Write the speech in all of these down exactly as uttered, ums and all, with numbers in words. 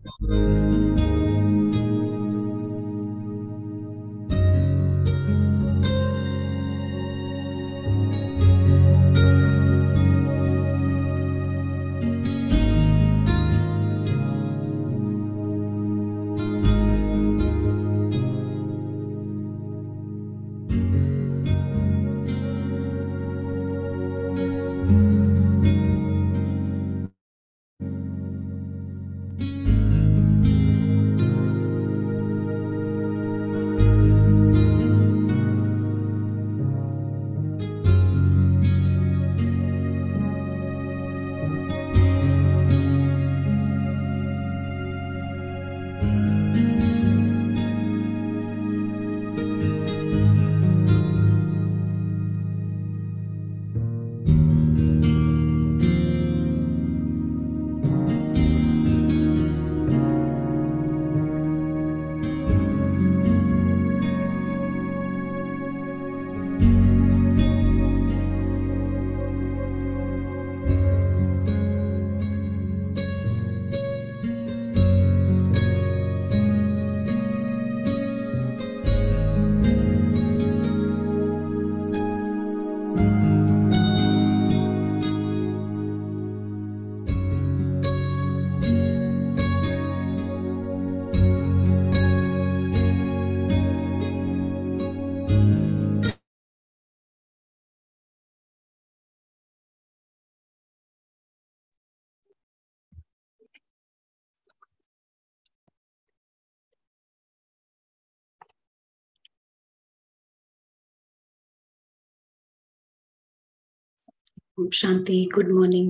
Om Shanti. Good morning.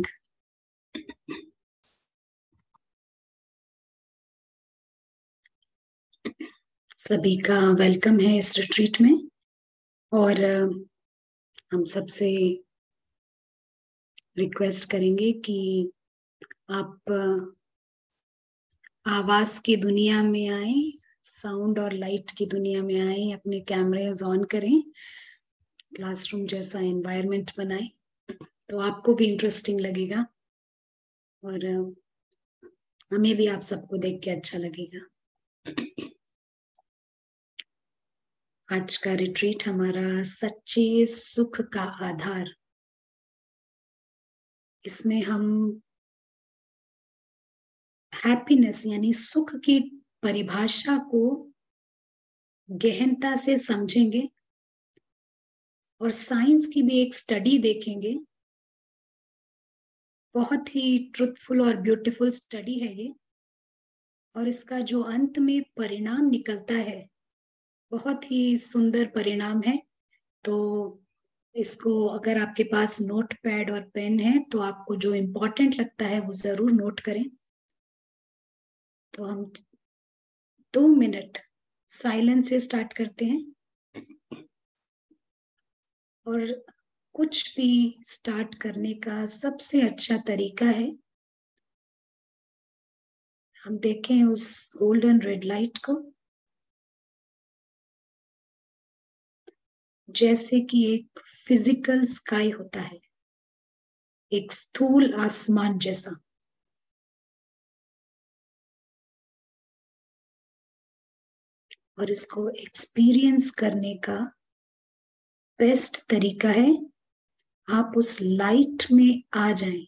सभी का welcome है इस रिट्रीट में। और हम सबसे रिक्वेस्ट करेंगे कि आप आवाज की दुनिया में आए, साउंड और लाइट की दुनिया में आए, अपने कैमरेज ऑन करें, क्लासरूम जैसा एनवायरनमेंट बनाए तो आपको भी इंटरेस्टिंग लगेगा और हमें भी आप सबको देख के अच्छा लगेगा। आज का रिट्रीट हमारा सच्चे सुख का आधार, इसमें हम हैप्पीनेस यानी सुख की परिभाषा को गहनता से समझेंगे और साइंस की भी एक स्टडी देखेंगे। बहुत ही ट्रुथफुल और ब्यूटीफुल स्टडी है ये, और इसका जो अंत में परिणाम निकलता है बहुत ही सुंदर परिणाम है। तो इसको अगर आपके पास नोट पैड और पेन है तो आपको जो इम्पोर्टेंट लगता है वो जरूर नोट करें। तो हम दो मिनट साइलेंस से स्टार्ट करते हैं, और कुछ भी स्टार्ट करने का सबसे अच्छा तरीका है हम देखें उस गोल्डन रेड लाइट को जैसे कि एक फिजिकल स्काई होता है, एक स्थूल आसमान जैसा। और इसको एक्सपीरियंस करने का बेस्ट तरीका है आप उस लाइट में आ जाएं।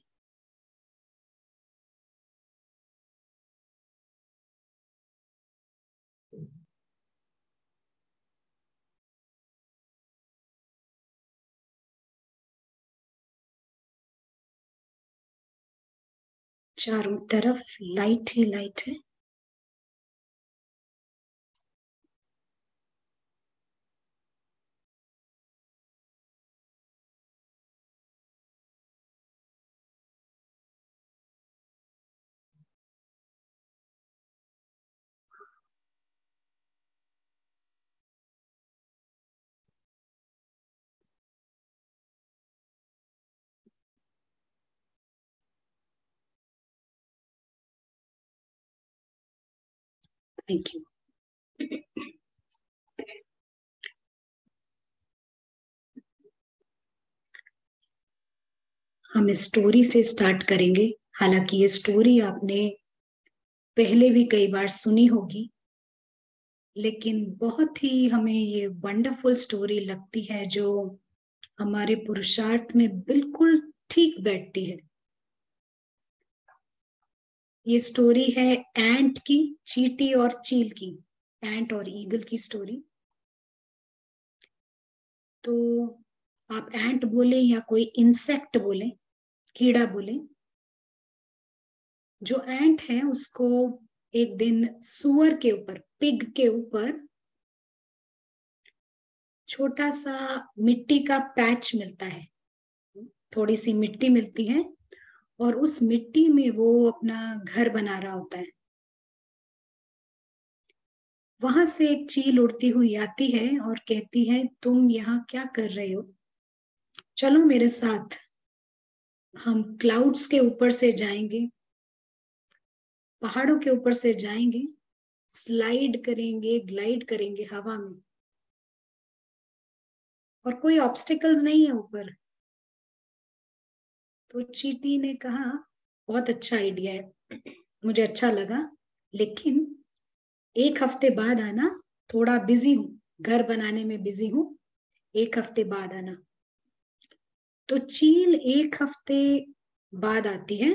चारों तरफ लाइट ही लाइट है। Thank you. हम स्टोरी से स्टार्ट करेंगे। हालांकि ये स्टोरी आपने पहले भी कई बार सुनी होगी, लेकिन बहुत ही हमें ये वंडरफुल स्टोरी लगती है, जो हमारे पुरुषार्थ में बिल्कुल ठीक बैठती है। ये स्टोरी है एंट की, चींटी और चील की, एंट और ईगल की स्टोरी। तो आप एंट बोले या कोई इंसेक्ट बोले, कीड़ा बोले, जो एंट है उसको एक दिन सुअर के ऊपर, पिग के ऊपर छोटा सा मिट्टी का पैच मिलता है, थोड़ी सी मिट्टी मिलती है, और उस मिट्टी में वो अपना घर बना रहा होता है। वहां से एक चील उड़ती हुई आती है और कहती है, तुम यहाँ क्या कर रहे हो? चलो मेरे साथ, हम क्लाउड्स के ऊपर से जाएंगे, पहाड़ों के ऊपर से जाएंगे, स्लाइड करेंगे, ग्लाइड करेंगे हवा में, और कोई ऑब्स्टिकल्स नहीं है ऊपर। तो चींटी ने कहा, बहुत अच्छा आइडिया है, मुझे अच्छा लगा, लेकिन एक हफ्ते बाद आना, थोड़ा बिजी हूं, घर बनाने में बिजी हूं, एक हफ्ते बाद आना। तो चील एक हफ्ते बाद आती है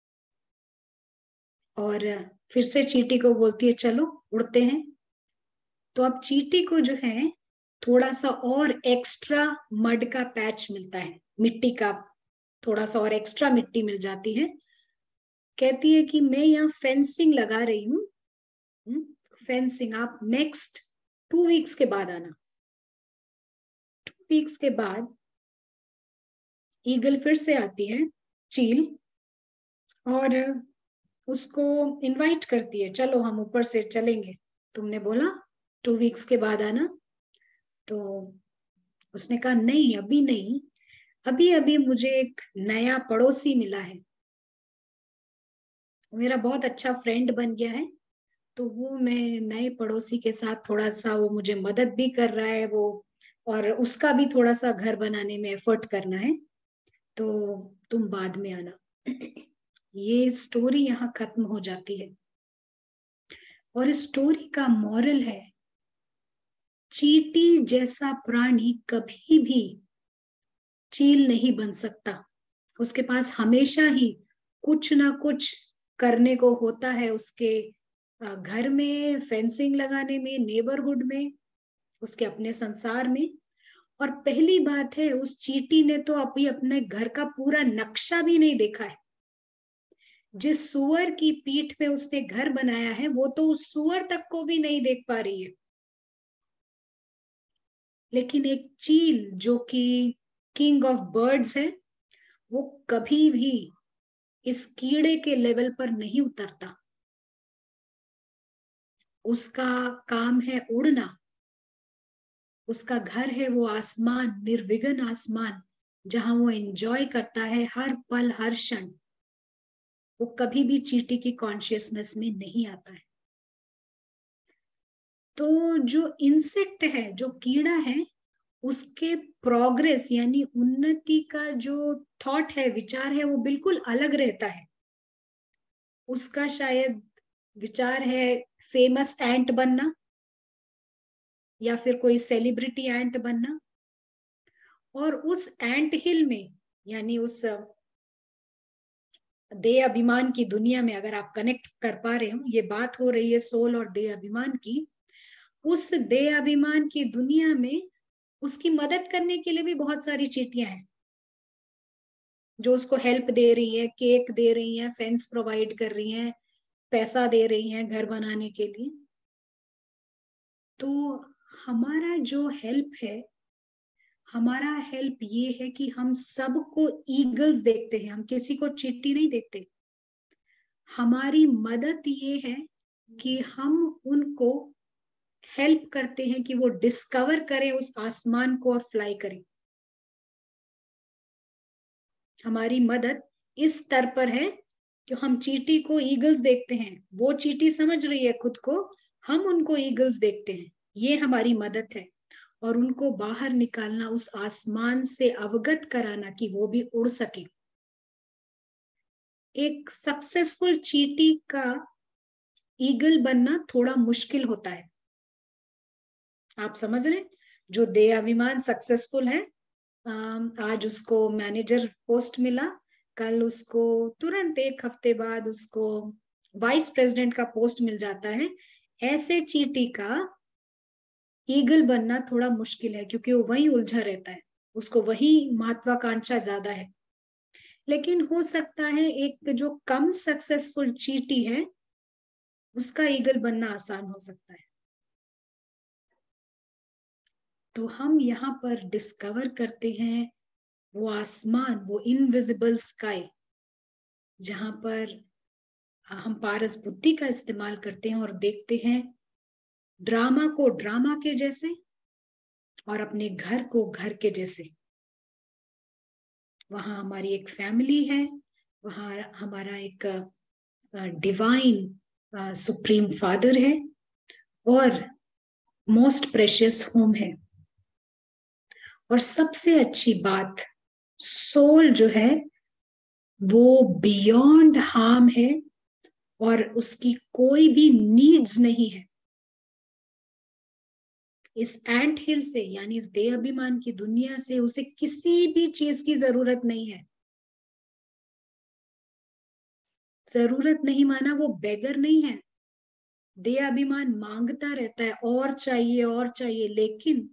और फिर से चींटी को बोलती है, चलो उड़ते हैं। तो अब चींटी को जो है थोड़ा सा और एक्स्ट्रा मड का पैच मिलता है, मिट्टी का थोड़ा सा और एक्स्ट्रा मिट्टी मिल जाती है। कहती है कि मैं यहाँ फेंसिंग लगा रही हूँ, फेंसिंग, आप नेक्स्ट टू वीक्स के बाद आना। टू वीक्स के बाद ईगल फिर से आती है, चील, और उसको इनवाइट करती है, चलो हम ऊपर से चलेंगे, तुमने बोला टू वीक्स के बाद आना। तो उसने कहा, नहीं अभी नहीं, अभी अभी मुझे एक नया पड़ोसी मिला है, मेरा बहुत अच्छा फ्रेंड बन गया है, तो वो मैं नए पड़ोसी के साथ थोड़ा सा, वो मुझे मदद भी कर रहा है वो, और उसका भी थोड़ा सा घर बनाने में एफर्ट करना है, तो तुम बाद में आना। ये स्टोरी यहाँ खत्म हो जाती है। और इस स्टोरी का मॉरल है, चींटी जैसा प्राणी कभी भी चील नहीं बन सकता, उसके पास हमेशा ही कुछ ना कुछ करने को होता है, उसके घर में, फेंसिंग लगाने में, नेबरहुड में, उसके अपने संसार में। और पहली बात है, उस चींटी ने तो अभी अपने घर का पूरा नक्शा भी नहीं देखा है। जिस सुअर की पीठ पे उसने घर बनाया है, वो तो उस सुअर तक को भी नहीं देख पा रही है। लेकिन एक चील जो कि किंग ऑफ बर्ड्स है, वो कभी भी इस कीड़े के लेवल पर नहीं उतरता। उसका काम है उड़ना, उसका घर है वो आसमान, निर्विघ्न आसमान, जहां वो एंजॉय करता है हर पल हर क्षण। वो कभी भी चींटी की कॉन्शियसनेस में नहीं आता है। तो जो इंसेक्ट है, जो कीड़ा है, उसके प्रोग्रेस यानी उन्नति का जो थॉट है, विचार है, वो बिल्कुल अलग रहता है। उसका शायद विचार है फेमस एंट बनना, या फिर कोई सेलिब्रिटी एंट बनना। और उस एंट हिल में, यानी उस देह अभिमान की दुनिया में, अगर आप कनेक्ट कर पा रहे हो, ये बात हो रही है सोल और देह अभिमान की, उस देह अभिमान की दुनिया में उसकी मदद करने के लिए भी बहुत सारी चींटियां हैं, जो उसको हेल्प दे रही है, केक दे रही है, फेंस प्रोवाइड कर रही हैं, पैसा दे रही हैं घर बनाने के लिए। तो हमारा जो हेल्प है, हमारा हेल्प ये है कि हम सबको ईगल्स देखते हैं, हम किसी को चींटी नहीं देखते। हमारी मदद ये है कि हम उनको हेल्प करते हैं कि वो डिस्कवर करें उस आसमान को और फ्लाई करें। हमारी मदद इस स्तर पर है कि हम चींटी को ईगल्स देखते हैं, वो चींटी समझ रही है खुद को, हम उनको ईगल्स देखते हैं, ये हमारी मदद है। और उनको बाहर निकालना, उस आसमान से अवगत कराना कि वो भी उड़ सके। एक सक्सेसफुल चींटी का ईगल बनना थोड़ा मुश्किल होता है। आप समझ रहे हैं? जो दे अभिमान सक्सेसफुल है, आज उसको मैनेजर पोस्ट मिला, कल उसको तुरंत एक हफ्ते बाद उसको वाइस प्रेसिडेंट का पोस्ट मिल जाता है। ऐसे चींटी का ईगल बनना थोड़ा मुश्किल है, क्योंकि वो वही उलझा रहता है, उसको वही महत्वाकांक्षा ज्यादा है। लेकिन हो सकता है एक जो कम सक्सेसफुल चींटी है उसका ईगल बनना आसान हो सकता है। तो हम यहाँ पर डिस्कवर करते हैं वो आसमान, वो इनविजिबल स्काई, जहां पर हम पारस बुद्धि का इस्तेमाल करते हैं और देखते हैं ड्रामा को ड्रामा के जैसे और अपने घर को घर के जैसे। वहां हमारी एक फैमिली है, वहां हमारा एक डिवाइन सुप्रीम फादर है और मोस्ट प्रेशियस होम है। और सबसे अच्छी बात, सोल जो है वो बियॉन्ड हार्म है और उसकी कोई भी नीड्स नहीं है। इस एंट हिल से, यानी इस देह अभिमान की दुनिया से उसे किसी भी चीज की जरूरत नहीं है। जरूरत नहीं माना वो बेगर नहीं है। देह अभिमान मांगता रहता है और चाहिए और चाहिए, लेकिन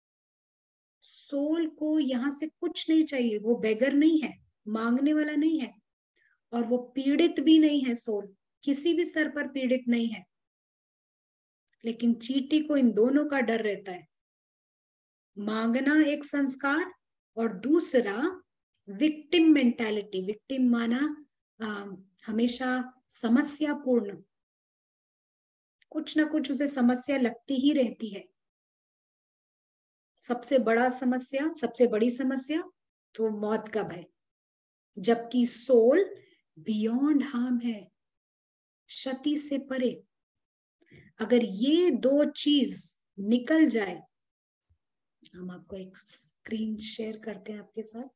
सोल को यहां से कुछ नहीं चाहिए। वो बेगर नहीं है, मांगने वाला नहीं है, और वो पीड़ित भी नहीं है। सोल किसी भी स्तर पर पीड़ित नहीं है। लेकिन चींटी को इन दोनों का डर रहता है, मांगना एक संस्कार और दूसरा विक्टिम मेंटालिटी। विक्टिम माना आ, हमेशा समस्या पूर्ण, कुछ ना कुछ उसे समस्या लगती ही रहती है। सबसे बड़ा समस्या, सबसे बड़ी समस्या तो मौत का भय, जबकि सोल बियॉन्ड हार्म है, क्षति से परे। अगर ये दो चीज निकल जाए, हम आपको एक स्क्रीन शेयर करते हैं आपके साथ।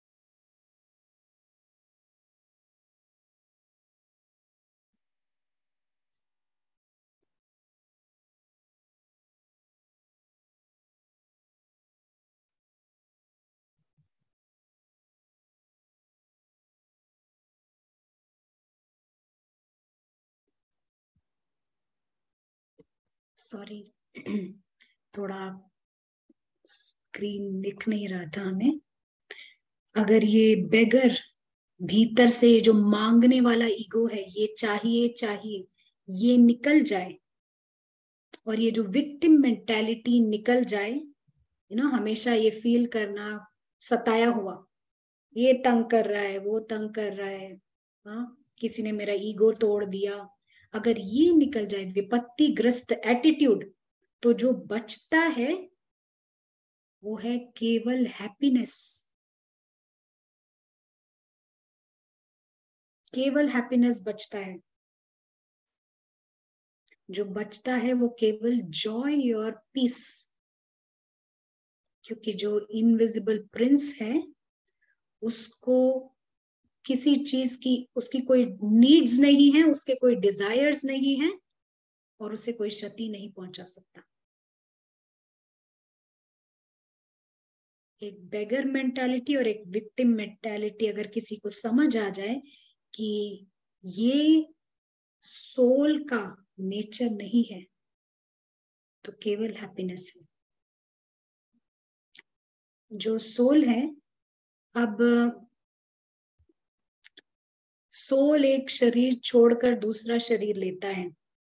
सॉरी, थोड़ा स्क्रीन दिख नहीं रहा था हमें। अगर ये बेगर, भीतर से जो मांगने वाला ईगो है, ये चाहिए चाहिए, ये निकल जाए और ये जो विक्टिम मेंटालिटी निकल जाए, यू नो हमेशा ये फील करना सताया हुआ, ये तंग कर रहा है, वो तंग कर रहा है, हाँ किसी ने मेरा ईगो तोड़ दिया, अगर ये निकल जाए विपत्तिग्रस्त एटीट्यूड, तो जो बचता है वो है केवल हैप्पीनेस। केवल हैप्पीनेस बचता है। जो बचता है वो केवल जॉय और पीस, क्योंकि जो इनविजिबल प्रिंस है उसको किसी चीज की, उसकी कोई नीड्स नहीं है, उसके कोई डिजायर्स नहीं है, और उसे कोई क्षति नहीं पहुंचा सकता। एक बेगर मेंटालिटी और एक विक्टिम मेंटालिटी अगर किसी को समझ आ जाए कि ये सोल का नेचर नहीं है, तो केवल हैप्पीनेस है। जो सोल है, अब सोल एक शरीर छोड़कर दूसरा शरीर लेता है,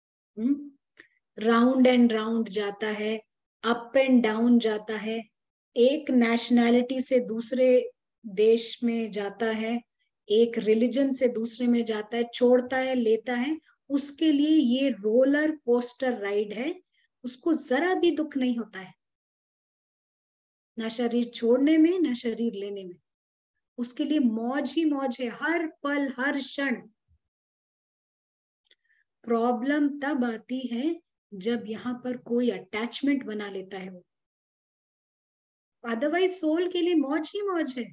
राउंड एंड राउंड जाता है, अप एंड डाउन जाता है, एक नेशनैलिटी से दूसरे देश में जाता है, एक रिलीजन से दूसरे में जाता है, छोड़ता है, लेता है। उसके लिए ये रोलर कोस्टर राइड है, उसको जरा भी दुख नहीं होता है, ना शरीर छोड़ने में ना शरीर लेने में। उसके लिए मौज ही मौज है, हर पल हर क्षण। प्रॉब्लम तब आती है जब यहाँ पर कोई अटैचमेंट बना लेता है वो। अदरवाइज सोल के लिए मौज ही मौज है,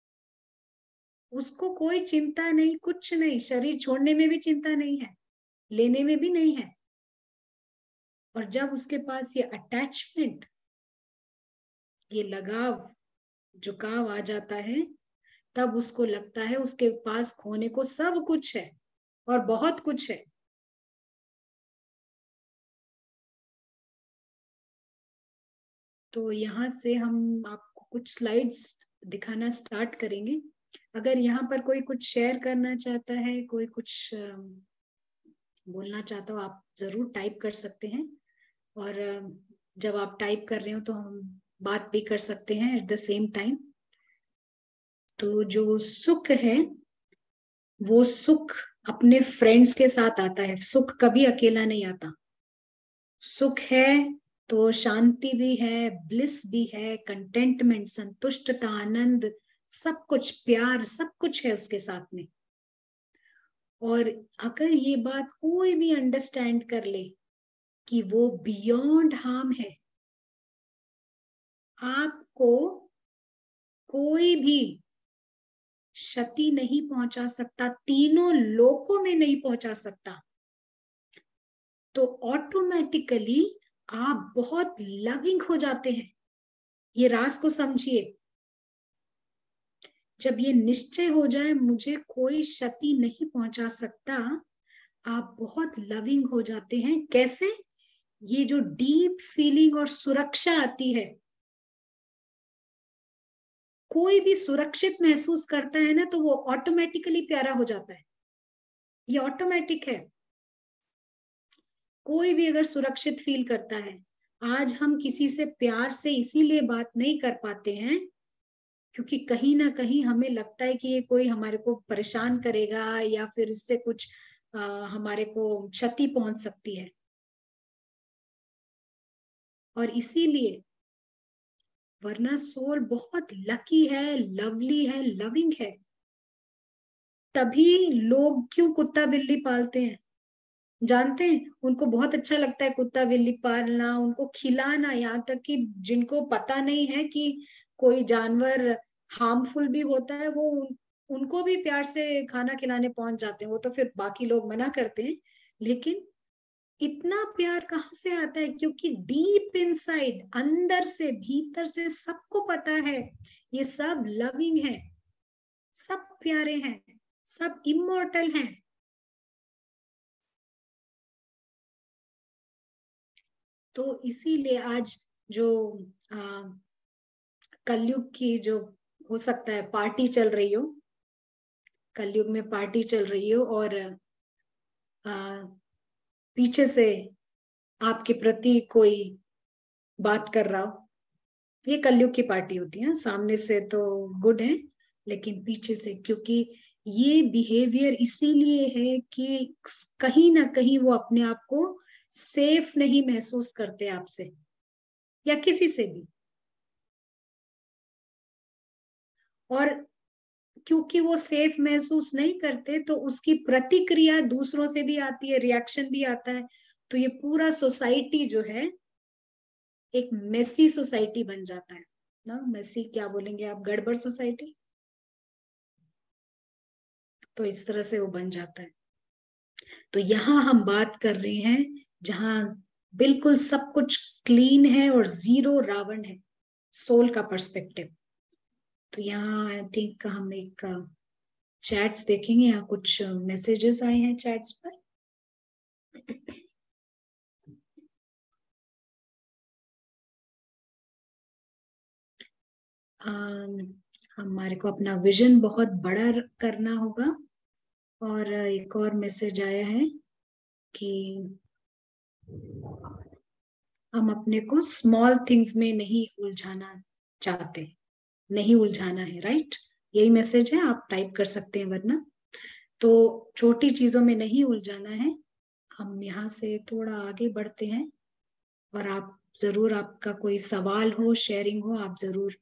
उसको कोई चिंता नहीं, कुछ नहीं, शरीर छोड़ने में भी चिंता नहीं है, लेने में भी नहीं है। और जब उसके पास ये अटैचमेंट, ये लगाव, झुकाव आ जाता है, तब उसको लगता है उसके पास खोने को सब कुछ है और बहुत कुछ है। तो यहाँ से हम आपको कुछ स्लाइड्स दिखाना स्टार्ट करेंगे। अगर यहाँ पर कोई कुछ शेयर करना चाहता है, कोई कुछ अम, बोलना चाहता हो, आप जरूर टाइप कर सकते हैं। और अम, जब आप टाइप कर रहे हो तो हम बात भी कर सकते हैं एट द सेम टाइम। तो जो सुख है, वो सुख अपने फ्रेंड्स के साथ आता है। सुख कभी अकेला नहीं आता। सुख है तो शांति भी है, ब्लिस भी है, कंटेंटमेंट, संतुष्टता, आनंद, सब कुछ, प्यार, सब कुछ है उसके साथ में। और अगर ये बात कोई भी अंडरस्टैंड कर ले कि वो बियॉन्ड हार्म है, आपको कोई भी क्षति नहीं पहुंचा सकता, तीनों लोकों में नहीं पहुंचा सकता, तो ऑटोमेटिकली आप बहुत लविंग हो जाते हैं। ये राज को समझिए। जब ये निश्चय हो जाए मुझे कोई क्षति नहीं पहुंचा सकता, आप बहुत लविंग हो जाते हैं। कैसे? ये जो डीप फीलिंग और सुरक्षा आती है, कोई भी सुरक्षित महसूस करता है ना, तो वो ऑटोमेटिकली प्यारा हो जाता है। ये ऑटोमेटिक है। कोई भी अगर सुरक्षित फील करता है, आज हम किसी से प्यार से इसीलिए बात नहीं कर पाते हैं क्योंकि कहीं ना कहीं हमें लगता है कि ये कोई हमारे को परेशान करेगा या फिर इससे कुछ आ, हमारे को क्षति पहुंच सकती है। और इसीलिए, वरना सोल बहुत लकी है, लवली है, लविंग है। तभी लोग क्यों कुत्ता बिल्ली पालते हैं जानते हैं? उनको बहुत अच्छा लगता है कुत्ता बिल्ली पालना, उनको खिलाना, यहाँ तक कि जिनको पता नहीं है कि कोई जानवर हार्मफुल भी होता है, वो उन, उनको भी प्यार से खाना खिलाने पहुंच जाते हैं। वो तो फिर बाकी लोग मना करते हैं, लेकिन इतना प्यार कहाँ से आता है? क्योंकि डीप इनसाइड, अंदर से, भीतर से सबको पता है ये सब लविंग है, सब प्यारे हैं, सब इमोर्टल हैं। तो इसीलिए आज जो आ, कलयुग की जो, हो सकता है पार्टी चल रही हो, कलयुग में पार्टी चल रही हो, और आ, पीछे से आपके प्रति कोई बात कर रहा हो, ये कलयुग की पार्टी होती है। सामने से तो गुड है, लेकिन पीछे से, क्योंकि ये बिहेवियर इसीलिए है कि कहीं ना कहीं वो अपने आप को सेफ नहीं महसूस करते आपसे या किसी से भी। और क्योंकि वो सेफ महसूस नहीं करते, तो उसकी प्रतिक्रिया दूसरों से भी आती है, रिएक्शन भी आता है। तो ये पूरा सोसाइटी जो है, एक मेसी सोसाइटी बन जाता है ना। मेसी क्या बोलेंगे आप, गड़बड़ सोसाइटी। तो इस तरह से वो बन जाता है। तो यहाँ हम बात कर रहे हैं जहां बिल्कुल सब कुछ क्लीन है और जीरो रावण है, सोल का पर्सपेक्टिव। तो यहाँ आई थिंक हम एक चैट्स देखेंगे, यहाँ कुछ मैसेजेस आए हैं चैट्स पर। अम, हमारे को अपना विजन बहुत बड़ा करना होगा। और एक और मैसेज आया है कि हम अपने को स्मॉल थिंग्स में नहीं उलझाना चाहते, नहीं उलझाना है, राइट? यही मैसेज है, आप टाइप कर सकते हैं वरना। तो छोटी चीजों में नहीं उलझाना है। हम यहाँ से थोड़ा आगे बढ़ते हैं, और आप जरूर, आपका कोई सवाल हो, शेयरिंग हो, आप जरूर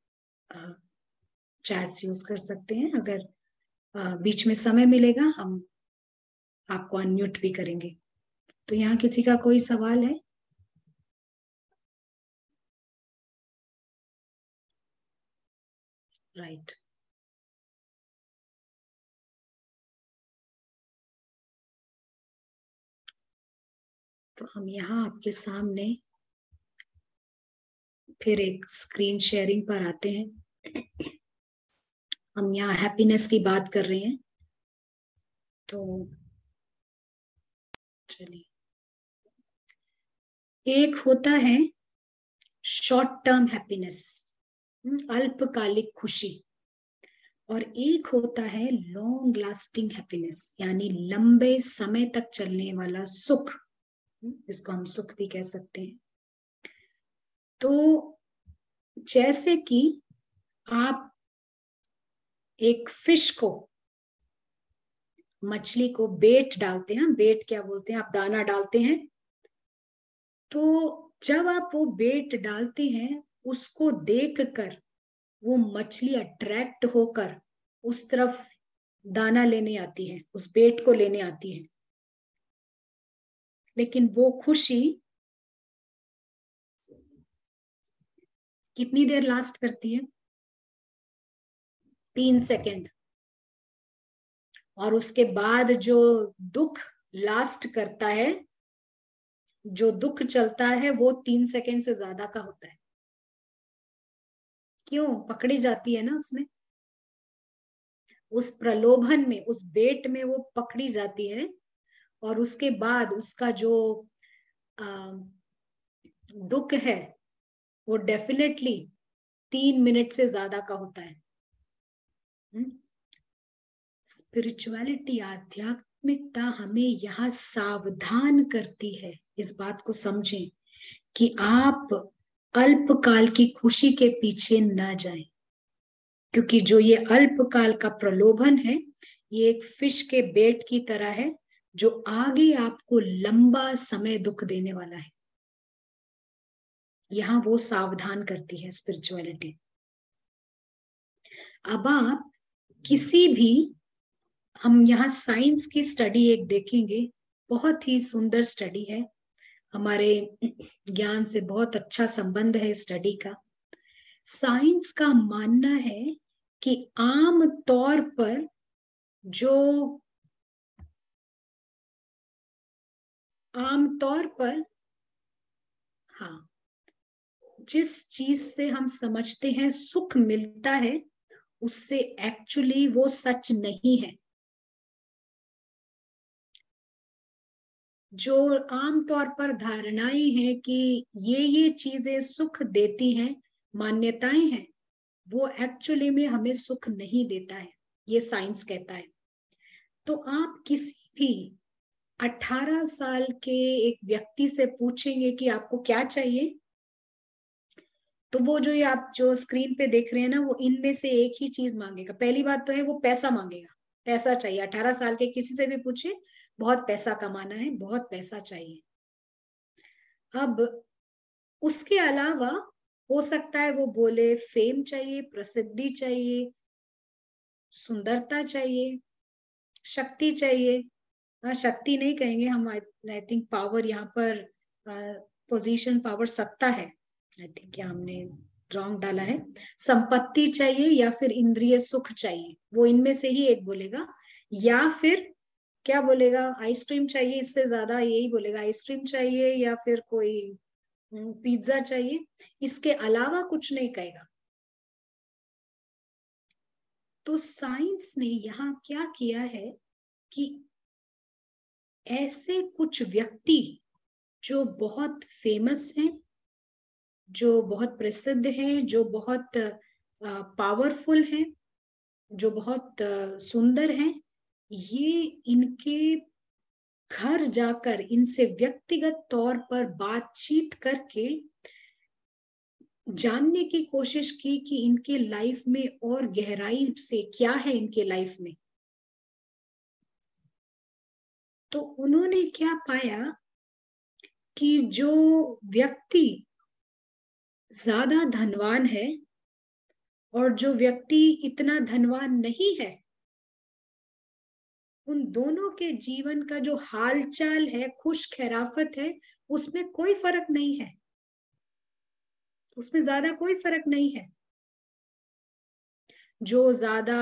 चैट्स यूज कर सकते हैं। अगर अ, बीच में समय मिलेगा, हम आपको अनम्यूट भी करेंगे। तो यहाँ किसी का कोई सवाल है? राइट। तो हम यहाँ आपके सामने फिर एक स्क्रीन शेयरिंग पर आते हैं। हम यहाँ हैप्पीनेस की बात कर रहे हैं, तो चलिए, एक होता है शॉर्ट टर्म हैप्पीनेस, अल्पकालिक खुशी, और एक होता है लॉन्ग लास्टिंग हैप्पीनेस, यानी लंबे समय तक चलने वाला सुख, इसको हम सुख भी कह सकते हैं। तो जैसे कि आप एक फिश को, मछली को बेट डालते हैं, बेट क्या बोलते हैं, आप दाना डालते हैं, तो जब आप वो बेट डालते हैं, उसको देखकर वो मछली अट्रैक्ट होकर उस तरफ दाना लेने आती है, उस बेट को लेने आती है। लेकिन वो खुशी कितनी देर लास्ट करती है? तीन सेकंड। और उसके बाद जो दुख लास्ट करता है, जो दुख चलता है, वो तीन सेकंड से ज्यादा का होता है। क्यों? पकड़ी जाती है ना उसमें, उस प्रलोभन में, उस बेट में वो पकड़ी जाती है, और उसके बाद उसका जो आ, दुख है वो डेफिनेटली तीन मिनट से ज्यादा का होता है। स्पिरिचुअलिटी, आध्यात्मिकता हमें यहाँ सावधान करती है, इस बात को समझें कि आप अल्पकाल की खुशी के पीछे न जाएं, क्योंकि जो ये अल्पकाल का प्रलोभन है, ये एक फिश के बेट की तरह है, जो आगे आपको लंबा समय दुख देने वाला है। यहाँ वो सावधान करती है स्पिरिचुअलिटी। अब आप किसी भी, हम यहाँ साइंस की स्टडी एक देखेंगे, बहुत ही सुंदर स्टडी है, हमारे ज्ञान से बहुत अच्छा संबंध है स्टडी का। साइंस का मानना है कि आम तौर पर जो आम तौर पर हाँ, जिस चीज से हम समझते हैं सुख मिलता है, उससे एक्चुअली वो सच नहीं है। जो आमतौर पर धारणाएं हैं कि ये ये चीजें सुख देती हैं, मान्यताएं हैं, वो एक्चुअली में हमें सुख नहीं देता है, ये साइंस कहता है। तो आप किसी भी अठारह साल के एक व्यक्ति से पूछेंगे कि आपको क्या चाहिए, तो वो जो ये आप जो स्क्रीन पे देख रहे हैं ना, वो इनमें से एक ही चीज मांगेगा। पहली बात तो है वो पैसा मांगेगा, पैसा चाहिए। अठारह साल के किसी से भी पूछे, बहुत पैसा कमाना है, बहुत पैसा चाहिए। अब उसके अलावा हो सकता है वो बोले फेम चाहिए, प्रसिद्धि चाहिए, सुंदरता चाहिए, शक्ति चाहिए। हाँ, शक्ति नहीं कहेंगे हम, आई थिंक पावर यहाँ पर, पोजीशन, पावर, सत्ता है। आई थिंक क्या हमने रॉन्ग डाला है। संपत्ति चाहिए या फिर इंद्रिय सुख चाहिए, वो इनमें से ही एक बोलेगा। या फिर क्या बोलेगा? आइसक्रीम चाहिए, इससे ज्यादा यही बोलेगा, आइसक्रीम चाहिए या फिर कोई पिज्जा चाहिए, इसके अलावा कुछ नहीं कहेगा। तो साइंस ने यहाँ क्या किया है कि ऐसे कुछ व्यक्ति जो बहुत फेमस हैं, जो बहुत प्रसिद्ध हैं, जो बहुत पावरफुल हैं, जो बहुत सुंदर हैं, ये इनके घर जाकर इनसे व्यक्तिगत तौर पर बातचीत करके जानने की कोशिश की कि इनके लाइफ में और गहराई से क्या है इनके लाइफ में। तो उन्होंने क्या पाया कि जो व्यक्ति ज्यादा धनवान है और जो व्यक्ति इतना धनवान नहीं है, उन दोनों के जीवन का जो हालचाल है, खुश खैराफत है, उसमें कोई फर्क नहीं है, उसमें ज्यादा कोई फर्क नहीं है। जो ज्यादा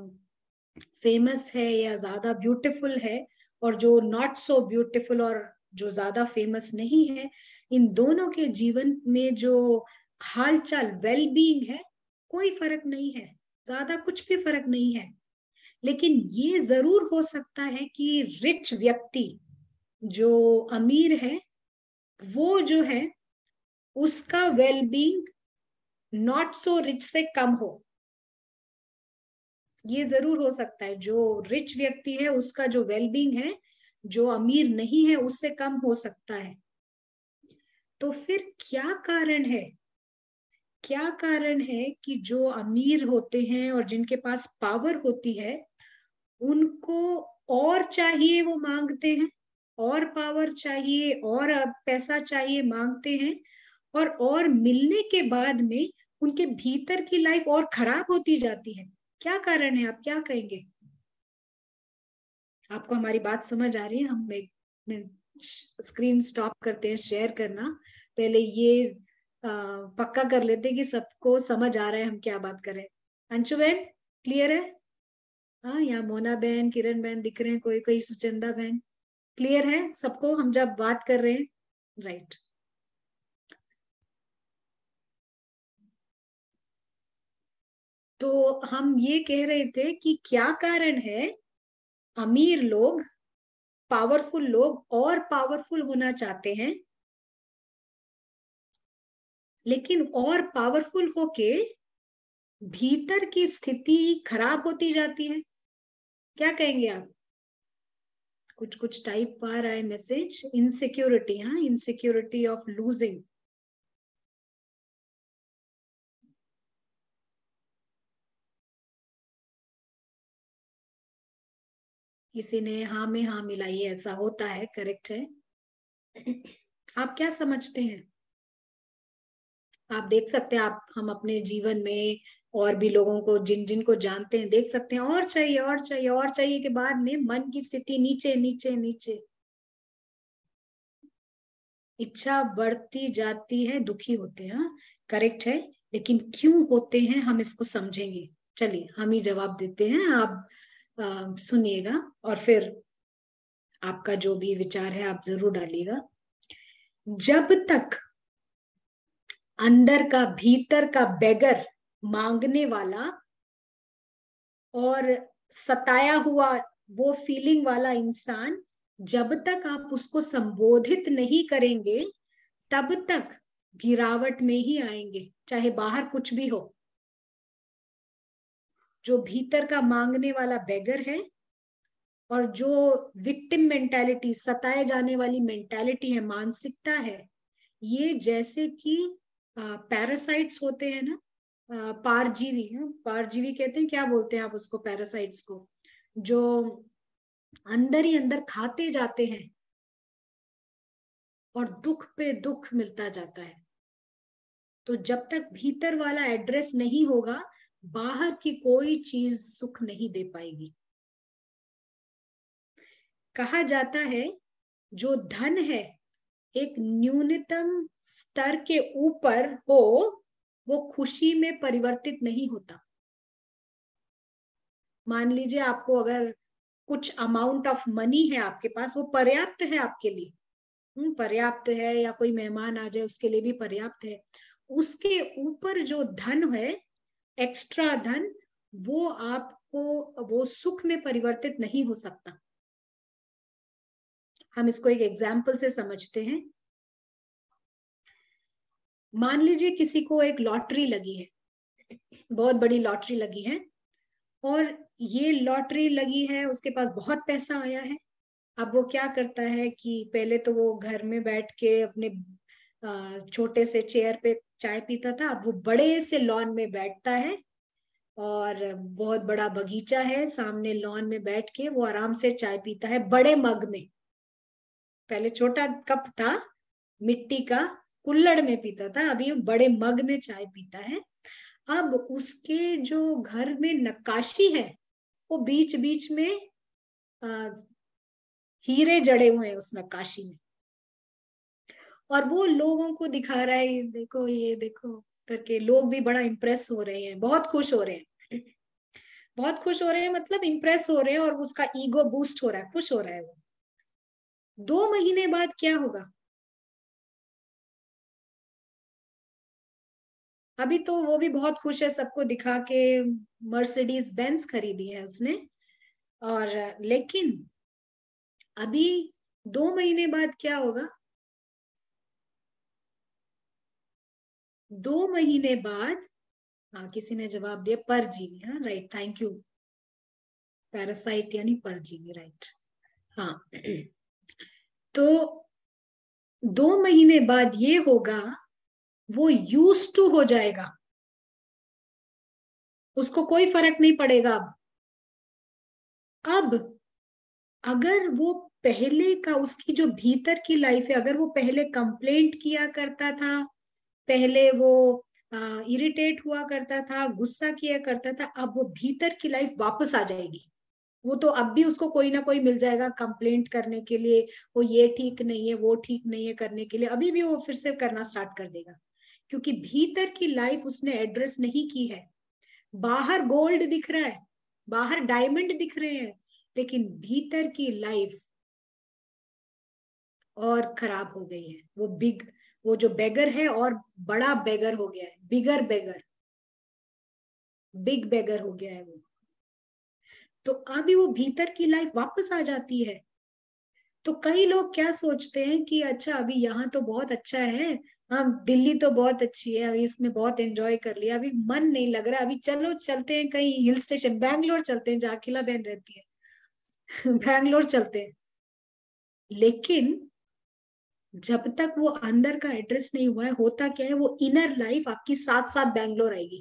फेमस है या ज्यादा ब्यूटीफुल है, और जो नॉट सो ब्यूटीफुल और जो ज्यादा फेमस नहीं है, इन दोनों के जीवन में जो हालचाल, वेलबींग है, कोई फर्क नहीं है, ज्यादा कुछ भी फर्क नहीं है। लेकिन ये जरूर हो सकता है कि रिच व्यक्ति, जो अमीर है, वो जो है उसका वेलबींग नॉट सो रिच से कम हो। ये जरूर हो सकता है, जो रिच व्यक्ति है उसका जो वेलबींग है, जो अमीर नहीं है उससे कम हो सकता है। तो फिर क्या कारण है, क्या कारण है कि जो अमीर होते हैं और जिनके पास पावर होती है, उनको और चाहिए, वो मांगते हैं, और पावर चाहिए, और पैसा चाहिए, मांगते हैं, और और मिलने के बाद में उनके भीतर की लाइफ और खराब होती जाती है। क्या कारण है, आप क्या कहेंगे? आपको हमारी बात समझ आ रही है? हम एक मिनट स्क्रीन स्टॉप करते हैं शेयर करना, पहले ये आ, पक्का कर लेते हैं कि सबको समझ आ रहा है हम क्या बात कर रहे हैं। अंशु बहन क्लियर है? हाँ, यहाँ मोना बहन, किरण बहन दिख रहे हैं, कोई कोई सुचंदा बहन, क्लियर है सबको हम जब बात कर रहे हैं? राइट। तो हम ये कह रहे थे कि क्या कारण है अमीर लोग, पावरफुल लोग और पावरफुल होना चाहते हैं, लेकिन और पावरफुल होके भीतर की स्थिति खराब होती जाती है। क्या कहेंगे आप? कुछ कुछ टाइप आ रहा है मैसेज, इनसिक्योरिटी, हाँ, इनसिक्योरिटी ऑफ लूजिंग। किसी ने हाँ में हाँ मिलाई है, ऐसा होता है, करेक्ट है। आप क्या समझते हैं? आप देख सकते हैं, आप हम अपने जीवन में और भी लोगों को, जिन जिन को जानते हैं, देख सकते हैं, और चाहिए और चाहिए और चाहिए के बाद में मन की स्थिति नीचे नीचे नीचे, इच्छा बढ़ती जाती है, दुखी होते हैं। हाँ, करेक्ट है। लेकिन क्यों होते हैं हम इसको समझेंगे। चलिए हम ही जवाब देते हैं, आप आ, सुनिएगा और फिर आपका जो भी विचार है आप जरूर डालिएगा। जब तक अंदर का, भीतर का बेगर, मांगने वाला और सताया हुआ वो फीलिंग वाला इंसान, जब तक आप उसको संबोधित नहीं करेंगे, तब तक गिरावट में ही आएंगे, चाहे बाहर कुछ भी हो। जो भीतर का मांगने वाला बेगर है और जो विक्टिम मेंटालिटी, सताए जाने वाली मेंटालिटी है, मानसिकता है, ये जैसे कि पैरासाइट्स होते हैं ना, आ, पारजीवी है, पारजीवी कहते हैं, क्या बोलते हैं आप उसको, पैरासाइट्स को, जो अंदर ही अंदर खाते जाते हैं और दुख पे दुख मिलता जाता है। तो जब तक भीतर वाला एड्रेस नहीं होगा, बाहर की कोई चीज सुख नहीं दे पाएगी। कहा जाता है जो धन है एक न्यूनतम स्तर के ऊपर हो, वो खुशी में परिवर्तित नहीं होता। मान लीजिए आपको अगर कुछ अमाउंट ऑफ मनी है आपके पास, वो पर्याप्त है आपके लिए, हम्म, पर्याप्त है, या कोई मेहमान आ जाए उसके लिए भी पर्याप्त है। उसके ऊपर जो धन है, एक्स्ट्रा धन, वो आपको वो सुख में परिवर्तित नहीं हो सकता। हम इसको एक एग्जाम्पल से समझते हैं। मान लीजिए किसी को एक लॉटरी लगी है, बहुत बड़ी लॉटरी लगी है, और ये लॉटरी लगी है, उसके पास बहुत पैसा आया है। अब वो क्या करता है कि पहले तो वो घर में बैठ के अपने छोटे से चेयर पे चाय पीता था, अब वो बड़े से लॉन में बैठता है, और बहुत बड़ा बगीचा है सामने, लॉन में बैठ के वो आराम से चाय पीता है बड़े मग में। पहले छोटा कप था, मिट्टी का, कुल्हड़ में पीता था, अभी बड़े मग में चाय पीता है। अब उसके जो घर में नक्काशी है, वो बीच बीच में आ, हीरे जड़े हुए हैं उस नक्काशी में, और वो लोगों को दिखा रहा है, ये देखो ये देखो करके। लोग भी बड़ा इम्प्रेस हो रहे हैं, बहुत खुश हो रहे हैं, बहुत खुश हो रहे हैं, मतलब इम्प्रेस हो रहे हैं, और उसका ईगो बूस्ट हो रहा है, खुश हो रहा है वो। दो महीने बाद क्या होगा? अभी तो वो भी बहुत खुश है, सबको दिखा के मर्सिडीज बेंज खरीदी है उसने। और लेकिन अभी दो महीने बाद क्या होगा? दो महीने बाद, हाँ किसी ने जवाब दिया, परजीवी। हाँ राइट, थैंक यू। पैरासाइट यानी परजीवी, राइट। हाँ तो दो महीने बाद ये होगा, वो यूज टू हो जाएगा, उसको कोई फर्क नहीं पड़ेगा अब। अब अगर वो पहले का, उसकी जो भीतर की लाइफ है, अगर वो पहले कंप्लेंट किया करता था, पहले वो इरिटेट हुआ करता था, गुस्सा किया करता था, अब वो भीतर की लाइफ वापस आ जाएगी। वो तो अब भी उसको कोई ना कोई मिल जाएगा कंप्लेंट करने के लिए, वो ये ठीक नहीं है वो ठीक नहीं है करने के लिए, अभी भी वो फिर से करना स्टार्ट कर देगा। क्योंकि भीतर की लाइफ उसने एड्रेस नहीं की है। बाहर गोल्ड दिख रहा है, बाहर डायमंड दिख रहे हैं, लेकिन भीतर की लाइफ और खराब हो गई है। वो बिग, वो जो बेगर है और बड़ा बेगर हो गया है, बिगर बेगर, बिग बेगर हो गया है वो। तो अभी वो भीतर की लाइफ वापस आ जाती है। तो कई लोग क्या सोचते हैं कि अच्छा अभी यहाँ तो बहुत अच्छा है, हम दिल्ली तो बहुत अच्छी है, अभी इसमें बहुत एंजॉय कर लिया, अभी मन नहीं लग रहा, अभी चलो चलते हैं कहीं हिल स्टेशन, बैंगलोर चलते हैं जहाँ अखिला बहन रहती है बैंगलोर चलते हैं। लेकिन जब तक वो अंदर का एड्रेस नहीं हुआ है, होता क्या है, वो इनर लाइफ आपकी साथ साथ बैंगलोर आएगी।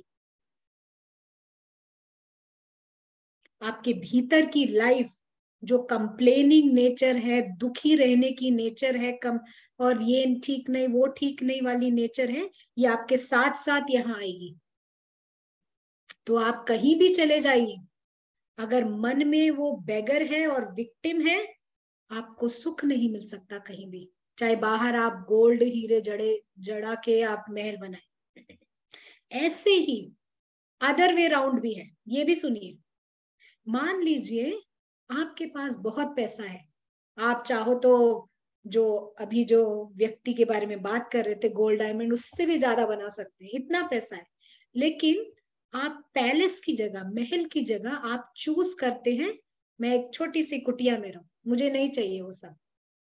आपके भीतर की लाइफ, जो कंप्लेनिंग नेचर है, दुखी रहने की नेचर है, कम, और ये ठीक नहीं वो ठीक नहीं वाली नेचर है, ये आपके साथ साथ यहाँ आएगी। तो आप कहीं भी चले जाइए, अगर मन में वो बेगर है और विक्टिम है, आपको सुख नहीं मिल सकता कहीं भी। चाहे बाहर आप गोल्ड हीरे जड़े जड़ा के आप महल बनाए, ऐसे ही अदर वे राउंड भी है। ये भी सुनिए, मान लीजिए आपके पास बहुत पैसा है, आप चाहो तो जो अभी जो व्यक्ति के बारे में बात कर रहे थे गोल्ड डायमंड, उससे भी ज्यादा बना सकते हैं, इतना पैसा है। लेकिन आप पैलेस की जगह, महल की जगह आप चूज करते हैं, मैं एक छोटी सी कुटिया में रहूं, मुझे नहीं चाहिए वो सब।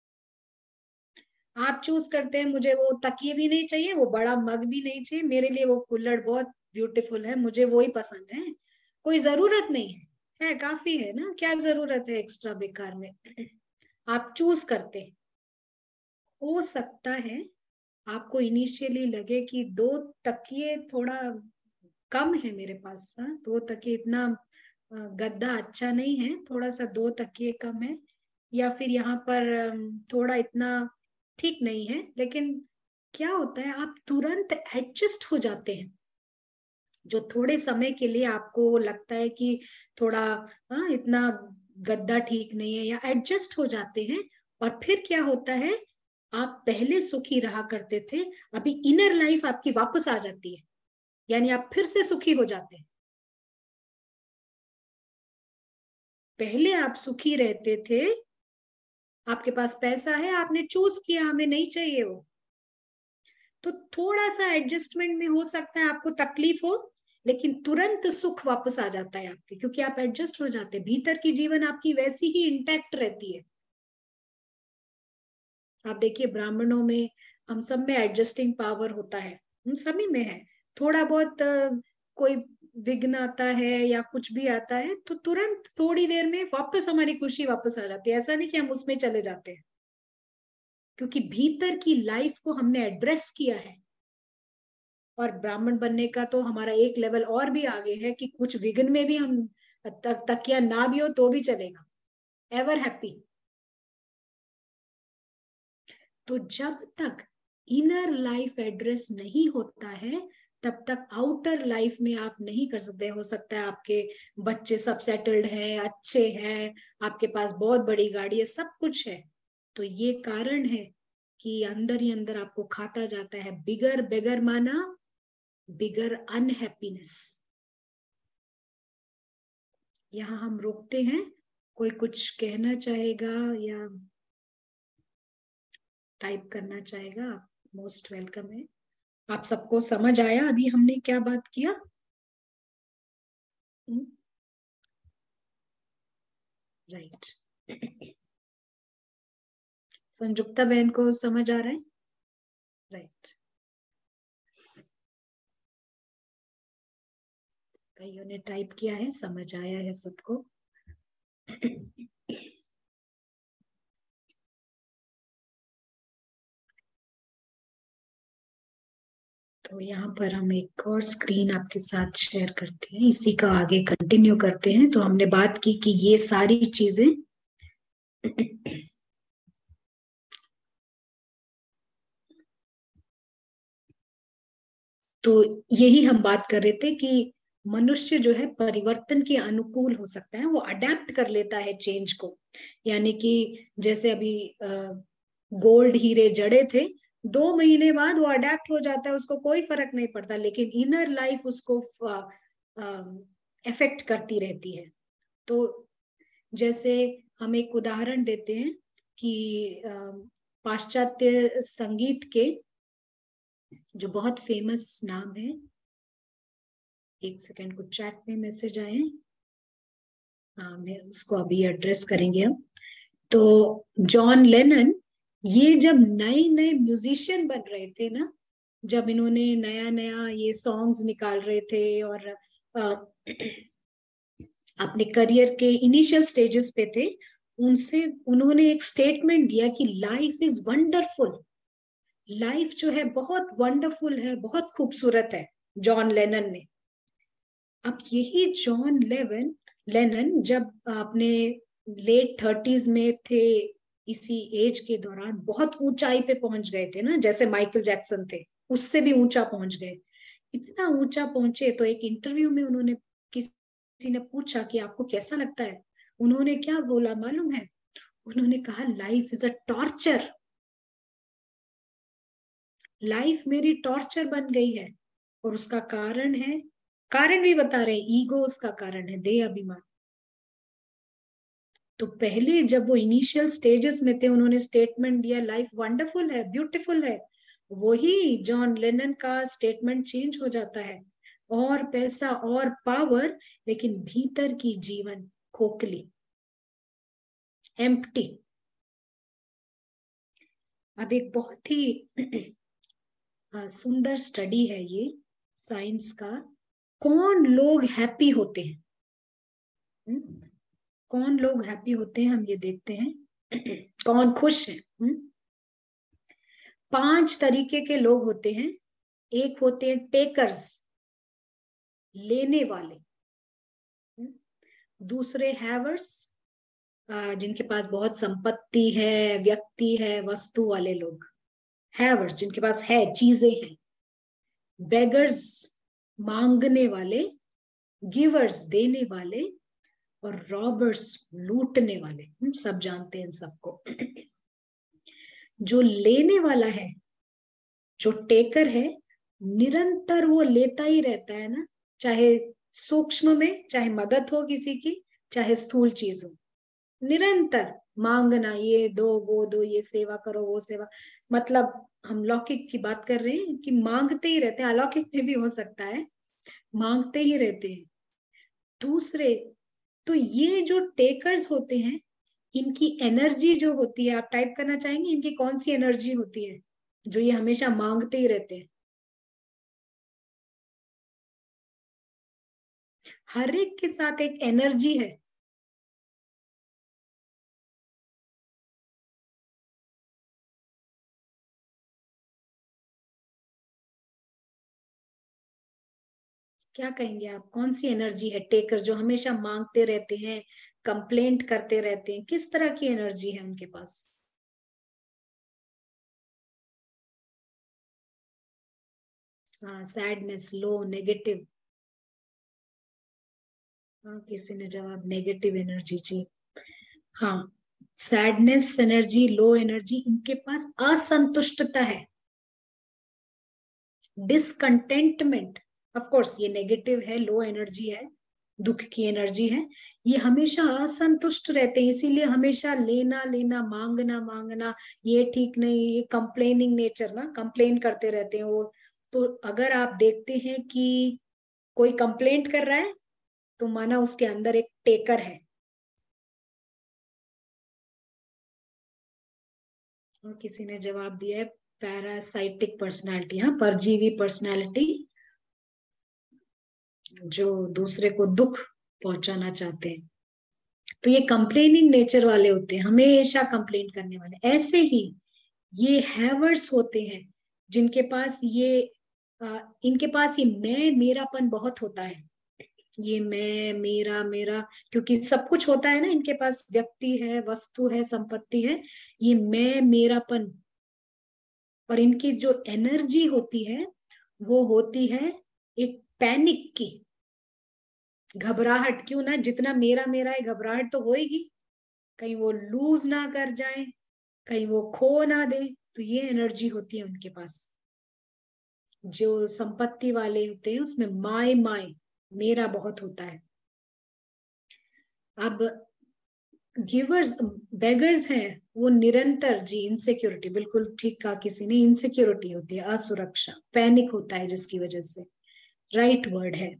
आप चूज करते हैं, मुझे वो तकिए भी नहीं चाहिए, वो बड़ा मग भी नहीं चाहिए, मेरे लिए वो कुल्हड़ बहुत ब्यूटीफुल है, मुझे वो ही पसंद है, कोई जरूरत नहीं है, है काफी है ना, क्या जरूरत है एक्स्ट्रा बेकार में आप चूज करते हैं। हो सकता है आपको इनिशियली लगे कि दो तकिए थोड़ा कम है मेरे पास, हाँ? दो तकिए इतना, अ, गद्दा अच्छा नहीं है, थोड़ा सा दो तकिए कम है, या फिर यहाँ पर अम, थोड़ा इतना ठीक नहीं है। लेकिन क्या होता है, आप तुरंत एडजस्ट हो जाते हैं। जो थोड़े समय के लिए आपको लगता है कि थोड़ा, हाँ इतना गद्दा ठीक नहीं है, या एडजस्ट हो जाते हैं। और फिर क्या होता है, आप पहले सुखी रहा करते थे, अभी इनर लाइफ आपकी वापस आ जाती है, यानी आप फिर से सुखी हो जाते हैं। पहले आप सुखी रहते थे, आपके पास पैसा है, आपने चूज किया हमें नहीं चाहिए वो, तो थोड़ा सा एडजस्टमेंट में हो सकता है आपको तकलीफ हो, लेकिन तुरंत सुख वापस आ जाता है आपके, क्योंकि आप एडजस्ट हो जाते हैं, भीतर की जीवन आपकी वैसी ही इंटैक्ट रहती है। आप देखिए ब्राह्मणों में, हम सब में एडजस्टिंग पावर होता है, हम सभी में है। थोड़ा बहुत अ, कोई विघ्न आता है या कुछ भी आता है, तो तुरंत थोड़ी देर में वापस हमारी खुशी वापस आ जाती है, ऐसा नहीं कि हम उसमें चले जाते हैं, क्योंकि भीतर की लाइफ को हमने एड्रेस किया है। और ब्राह्मण बनने का तो हमारा एक लेवल और भी आगे है कि कुछ विघ्न में भी हम, तक तकिया ना भी हो तो भी चलेगा, एवर हैप्पी। तो जब तक इनर लाइफ एड्रेस नहीं होता है, तब तक आउटर लाइफ में आप नहीं कर सकते। हो सकता है आपके बच्चे सब सेटल्ड हैं, अच्छे हैं, आपके पास बहुत बड़ी गाड़ी है, सब कुछ है, तो ये कारण है कि अंदर ही अंदर आपको खाता जाता है बिगर बेगर माना, बिगर अनहैप्पीनेस। यहाँ हम रोकते हैं, कोई कुछ कहना चाहेगा या टाइप करना चाहेगा आप मोस्ट वेलकम है। आप सबको समझ आया अभी हमने क्या बात किया? Right right. संजुक्ता बहन को समझ आ रहा है? Right right. कईयों ने टाइप किया है, समझ आया है सबको। तो यहाँ पर हम एक और स्क्रीन आपके साथ शेयर करते हैं, इसी का आगे कंटिन्यू करते हैं। तो हमने बात की कि ये सारी चीजें तो यही हम बात कर रहे थे कि मनुष्य जो है परिवर्तन के अनुकूल हो सकता है, वो अडेप्ट कर लेता है चेंज को। यानी कि जैसे अभी गोल्ड हीरे जड़े थे, दो महीने बाद वो अडेप्ट हो जाता है, उसको कोई फर्क नहीं पड़ता, लेकिन इनर लाइफ उसको इफेक्ट करती रहती है। तो जैसे हम एक उदाहरण देते हैं कि पाश्चात्य संगीत के जो बहुत फेमस नाम है, एक सेकंड को चैट में मैसेज आए, हाँ मैं उसको अभी एड्रेस करेंगे हम। तो जॉन लेनन, ये जब नए नए म्यूजिशियन बन रहे थे ना, जब इन्होंने नया नया ये सॉन्ग्स निकाल रहे थे और आ, अपने करियर के इनिशियल स्टेजेस पे थे, उनसे उन्होंने एक स्टेटमेंट दिया कि लाइफ इज वंडरफुल, लाइफ जो है बहुत वंडरफुल है, बहुत खूबसूरत है, जॉन लेनन ने। अब यही जॉन लेवन लेनन जब अपने लेट थर्टीज में थे, इसी एज के दौरान बहुत ऊंचाई पे पहुंच गए थे ना, जैसे माइकल जैक्सन थे, उससे भी ऊंचा पहुंच गए। इतना ऊंचा पहुंचे तो एक इंटरव्यू में उन्होंने, किसी ने पूछा कि आपको कैसा लगता है, उन्होंने क्या बोला मालूम है? उन्होंने कहा life is a torture, life मेरी टॉर्चर बन गई है। और उसका कारण है, कारण भी बता रहे, ईगो उसका कारण है, देह अभिमान। तो पहले जब वो इनिशियल स्टेजेस में थे, उन्होंने स्टेटमेंट दिया लाइफ वंडरफुल है, ब्यूटीफुल है। वही जॉन लेनन का स्टेटमेंट चेंज हो जाता है, और पैसा और पावर, लेकिन भीतर की जीवन खोखली, एम्प्टी। अब एक बहुत ही सुंदर स्टडी है ये साइंस का, कौन लोग हैप्पी होते हैं, हुँ? कौन लोग हैप्पी होते हैं, हम ये देखते हैं। कौन खुश है? हुँ? पांच तरीके के लोग होते हैं। एक होते हैं टेकर्स, लेने वाले। हुँ? दूसरे हैवर्स, जिनके पास बहुत संपत्ति है, व्यक्ति है, वस्तु वाले लोग, हैवर्स जिनके पास है, चीजें हैं। बेगर्स, मांगने वाले। गिवर्स, देने वाले। और रॉबर्स, लूटने वाले। हम सब जानते हैं इन सबको। जो लेने वाला है, जो टेकर है, निरंतर वो लेता ही रहता है ना, चाहे सूक्ष्म में, चाहे मदद हो किसी की, चाहे स्थूल चीज हो, निरंतर मांगना, ये दो वो दो, ये सेवा करो वो सेवा। मतलब हम लौकिक की बात कर रहे हैं कि मांगते ही रहते हैं, अलौकिक में भी हो सकता है, मांगते ही रहते हैं। दूसरे, तो ये जो टेकर्स होते हैं, इनकी एनर्जी जो होती है, आप टाइप करना चाहेंगे इनकी कौन सी एनर्जी होती है, जो ये हमेशा मांगते ही रहते हैं? हर एक के साथ एक एनर्जी है। क्या कहेंगे आप, कौन सी एनर्जी है टेकर, जो हमेशा मांगते रहते हैं, कंप्लेंट करते रहते हैं, किस तरह की एनर्जी है उनके पास? हाँ, सैडनेस, लो, नेगेटिव। हाँ, किसी ने जवाब नेगेटिव एनर्जी जी। हाँ, सैडनेस एनर्जी, लो एनर्जी, इनके पास असंतुष्टता है, डिसकंटेंटमेंट। ऑफ कोर्स ये नेगेटिव है, लो एनर्जी है, दुख की एनर्जी है, ये हमेशा असंतुष्ट रहते हैं, इसीलिए हमेशा लेना लेना, मांगना मांगना, ये ठीक नहीं, ये कंप्लेनिंग नेचर ना, कंप्लेन करते रहते हैं वो। तो अगर आप देखते हैं कि कोई कंप्लेंट कर रहा है, तो माना उसके अंदर एक टेकर है। और किसी ने जवाब दिया है पैरासाइटिक पर्सनालिटी, हाँ, परजीवी पर्सनालिटी, जो दूसरे को दुख पहुंचाना चाहते हैं। तो ये कंप्लेनिंग नेचर वाले होते हैं, हमेशा कंप्लेन करने वाले। ऐसे ही ये हैवर्स होते हैं, जिनके पास ये आ, इनके पास ये मैं मेरापन बहुत होता है। ये मैं मेरा मेरा, क्योंकि सब कुछ होता है ना इनके पास, व्यक्ति है, वस्तु है, संपत्ति है, ये मैं मेरापन। और इनकी जो एनर्जी होती है वो होती है एक पैनिक की, घबराहट। क्यों ना, जितना मेरा मेरा है, घबराहट तो होएगी, कहीं वो लूज ना कर जाए, कहीं वो खो ना दे। तो ये एनर्जी होती है उनके पास। जो संपत्ति वाले होते हैं उसमें माय माय, मेरा बहुत होता है। अब गिवर्स, बेगर्स हैं, वो निरंतर, जी इनसिक्योरिटी, बिल्कुल ठीक कहा किसी ने, इनसिक्योरिटी होती है, असुरक्षा, पैनिक होता है जिसकी वजह से, राइट वर्ड है।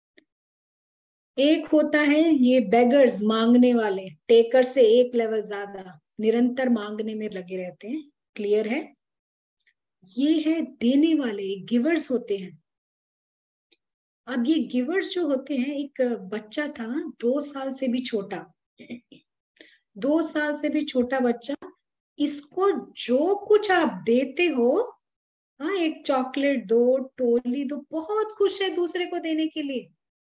एक होता है ये बेगर्स, मांगने वाले, टेकर से एक लेवल ज्यादा, निरंतर मांगने में लगे रहते हैं, क्लियर है। ये है देने वाले, गिवर्स होते हैं। अब ये गिवर्स जो होते हैं, एक बच्चा था दो साल से भी छोटा, दो साल से भी छोटा बच्चा, इसको जो कुछ आप देते हो, हाँ, एक चॉकलेट दो, टोली दो, बहुत खुश है दूसरे को देने के लिए।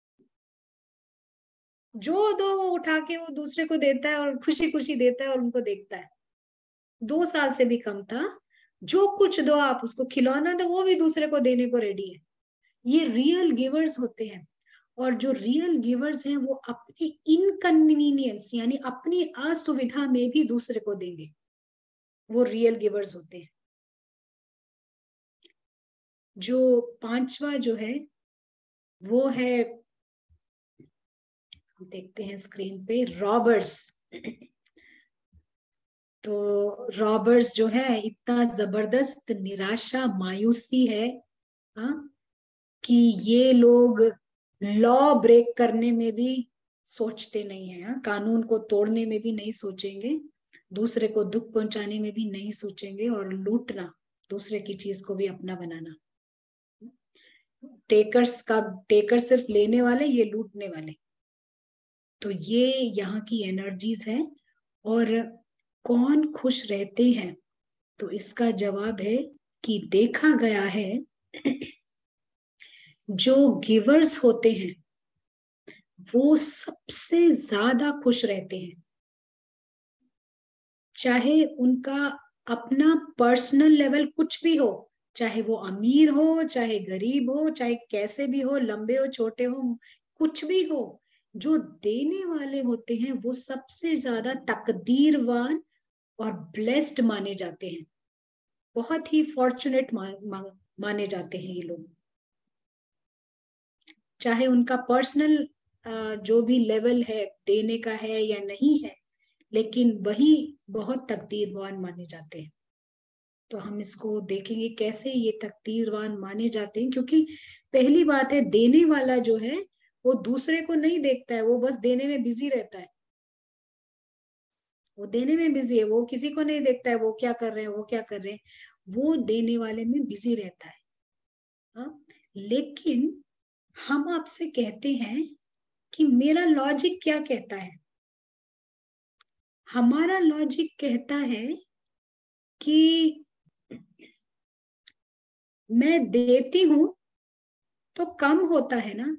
जो दो वो उठा के वो दूसरे को देता है, और खुशी खुशी देता है और उनको देखता है। दो साल से भी कम था। जो कुछ दो आप उसको, खिलौना दो, वो भी दूसरे को देने को रेडी है। ये रियल गिवर्स होते हैं। और जो रियल गिवर्स हैं वो अपनी इनकन्वीनियंस, यानी अपनी असुविधा में भी दूसरे को देंगे, वो रियल गिवर्स होते हैं। जो पांचवा जो है वो है, देखते हैं स्क्रीन पे, रॉबर्स। तो रॉबर्स जो है, इतना जबरदस्त निराशा, मायूसी है, हाँ, कि ये लोग लॉ ब्रेक करने में भी सोचते नहीं है, हाँ? कानून को तोड़ने में भी नहीं सोचेंगे, दूसरे को दुख पहुंचाने में भी नहीं सोचेंगे, और लूटना, दूसरे की चीज को भी अपना बनाना। टेकर्स का, टेकर सिर्फ लेने वाले, ये लूटने वाले। तो ये यहाँ की एनर्जीज है। और कौन खुश रहते हैं, तो इसका जवाब है कि देखा गया है जो गिवर्स होते हैं वो सबसे ज्यादा खुश रहते हैं, चाहे उनका अपना पर्सनल लेवल कुछ भी हो, चाहे वो अमीर हो, चाहे गरीब हो, चाहे कैसे भी हो, लंबे हो, छोटे हो, कुछ भी हो। जो देने वाले होते हैं वो सबसे ज्यादा तकदीरवान और ब्लेस्ड माने जाते हैं, बहुत ही फॉर्चुनेट मा, मा, माने जाते हैं ये लोग। चाहे उनका पर्सनल जो भी लेवल है, देने का है या नहीं है, लेकिन वही बहुत तकदीरवान माने जाते हैं। तो हम इसको देखेंगे कैसे ये तकदीरवान माने जाते हैं, क्योंकि पहली बात है, देने वाला जो है वो दूसरे को नहीं देखता है, वो बस देने में बिजी रहता है, वो देने में बिजी है, वो किसी को नहीं देखता है वो क्या कर रहे हैं, वो क्या कर रहे हैं, वो देने वाले में बिजी रहता है, हाँ। लेकिन हम आपसे कहते हैं कि मेरा लॉजिक क्या कहता है। हमारा लॉजिक कहता है कि मैं देती हूं तो कम होता है ना,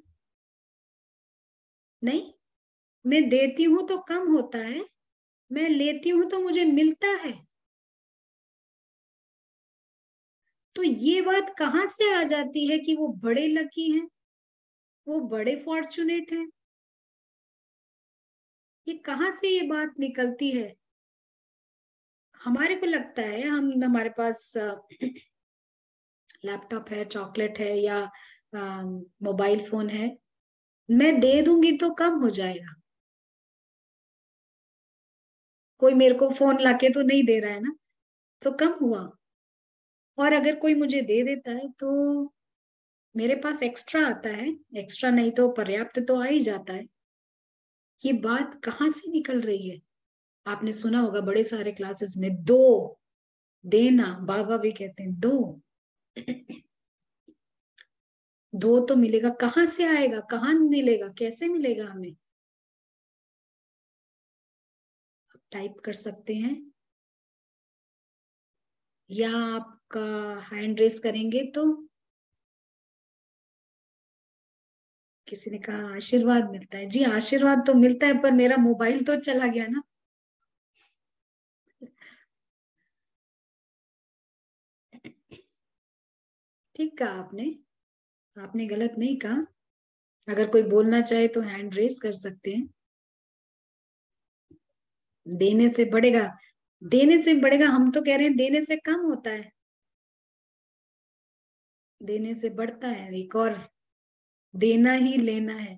नहीं, मैं देती हूं तो कम होता है, मैं लेती हूं तो मुझे मिलता है। तो ये बात कहाँ से आ जाती है कि वो बड़े लकी हैं, वो बड़े फॉर्चुनेट हैं? ये कहाँ से ये बात निकलती है? हमारे को लगता है, हम हमारे पास लैपटॉप है, चॉकलेट है, या मोबाइल फोन है, मैं दे दूंगी तो कम हो जाएगा। कोई मेरे को फोन लाके तो नहीं दे रहा है ना, तो कम हुआ। और अगर कोई मुझे दे देता है तो मेरे पास एक्स्ट्रा आता है। एक्स्ट्रा नहीं तो पर्याप्त तो आ ही जाता है। ये बात कहाँ से निकल रही है? आपने सुना होगा बड़े सारे क्लासेस में, दो देना, बाबा भी कहते हैं दो। दो तो मिलेगा, कहाँ से आएगा, कहाँ मिलेगा, कैसे मिलेगा हमें? टाइप कर सकते हैं, या आपका हैंड रेस करेंगे तो। किसी ने कहा आशीर्वाद मिलता है। जी आशीर्वाद तो मिलता है, पर मेरा मोबाइल तो चला गया ना। ठीक कहा आपने, आपने गलत नहीं कहा। अगर कोई बोलना चाहे तो हैंड रेस कर सकते हैं। देने से बढ़ेगा, देने से बढ़ेगा, हम तो कह रहे हैं देने से कम होता है, देने से बढ़ता है। एक और, देना ही लेना है।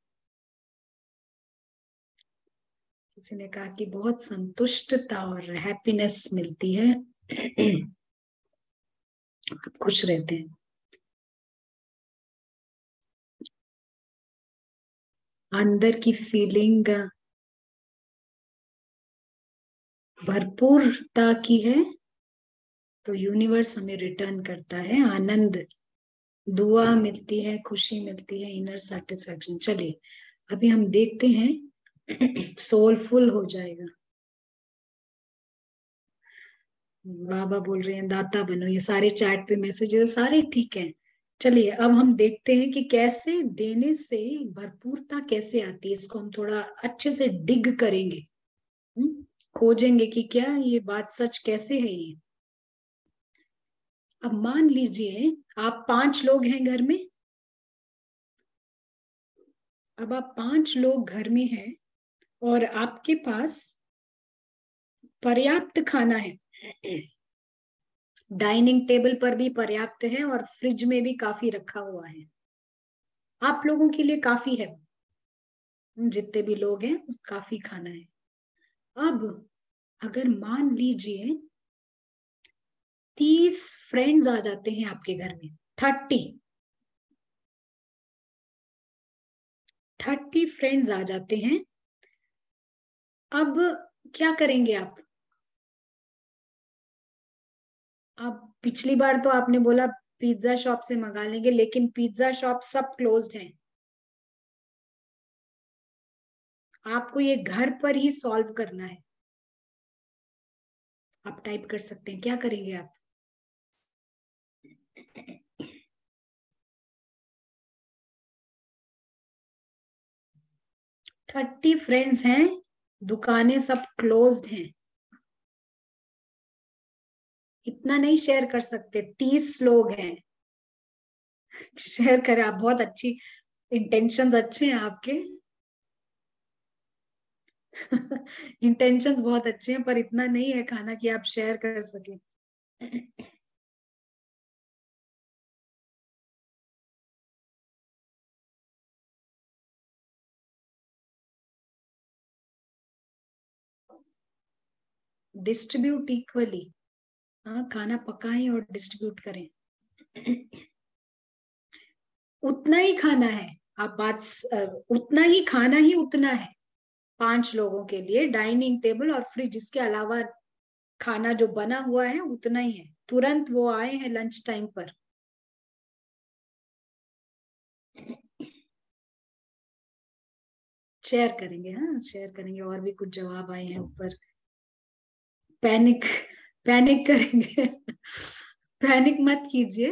किसी ने कहा कि बहुत संतुष्टता और हैप्पीनेस मिलती है। आप खुश रहते हैं। अंदर की फीलिंग भरपूरता की है, तो यूनिवर्स हमें रिटर्न करता है आनंद, दुआ मिलती है, खुशी मिलती है, इनर सेटिस्फेक्शन। चलिए अभी हम देखते हैं, सोलफुल हो जाएगा। बाबा बोल रहे हैं दाता बनो, ये सारे चैट पे मैसेजेस सारे ठीक हैं। चलिए अब हम देखते हैं कि कैसे देने से भरपूरता कैसे आती है। इसको हम थोड़ा अच्छे से डिग करेंगे, हम्म, खोजेंगे कि क्या ये बात सच कैसे है ये। अब मान लीजिए आप पांच लोग हैं घर में। अब आप पांच लोग घर में हैं और आपके पास पर्याप्त खाना है। डाइनिंग टेबल पर भी पर्याप्त है और फ्रिज में भी काफी रखा हुआ है। आप लोगों के लिए काफी है, जितने भी लोग हैं काफी खाना है। अब अगर मान लीजिए तीस फ्रेंड्स आ जाते हैं आपके घर में, थर्टी थर्टी फ्रेंड्स आ जाते हैं। अब क्या करेंगे आप? अब पिछली बार तो आपने बोला पिज्जा शॉप से मंगा लेंगे, लेकिन पिज्जा शॉप सब क्लोज्ड हैं। आपको ये घर पर ही सॉल्व करना है। आप टाइप कर सकते हैं, क्या करेंगे आप? थर्टी फ्रेंड्स हैं, दुकानें सब क्लोज्ड हैं। इतना नहीं शेयर कर सकते, तीस लोग हैं। शेयर करें आप, बहुत अच्छी इंटेंशंस अच्छे हैं आपके। इंटेंशंस बहुत अच्छे हैं, पर इतना नहीं है खाना कि आप शेयर कर सके। डिस्ट्रीब्यूट इक्वली, हाँ खाना पकाएं और डिस्ट्रीब्यूट करें। उतना ही खाना है। आप बात स- उतना ही खाना ही उतना है पांच लोगों के लिए। डाइनिंग टेबल और फ्रिज, इसके अलावा खाना जो बना हुआ है उतना ही है। तुरंत वो आए हैं लंच टाइम पर। शेयर करेंगे, हाँ शेयर करेंगे। और भी कुछ जवाब आए हैं ऊपर। पैनिक, पैनिक करेंगे। पैनिक मत कीजिए।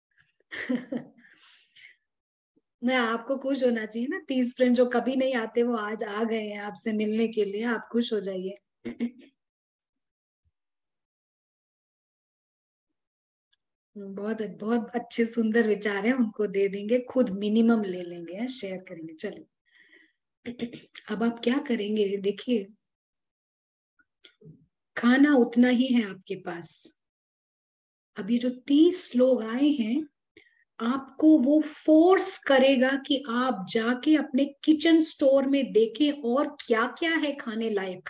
मैं आपको खुश होना चाहिए ना, तीस फ्रेंड जो कभी नहीं आते वो आज आ गए हैं आपसे मिलने के लिए, आप खुश हो जाइए। बहुत बहुत अच्छे सुंदर विचार हैं, उनको दे देंगे, खुद मिनिमम ले लेंगे, शेयर करेंगे। चलिए अब आप क्या करेंगे, देखिए खाना उतना ही है आपके पास। अब ये जो तीस लोग आए हैं, आपको वो फोर्स करेगा कि आप जाके अपने किचन स्टोर में देखें और क्या क्या है खाने लायक,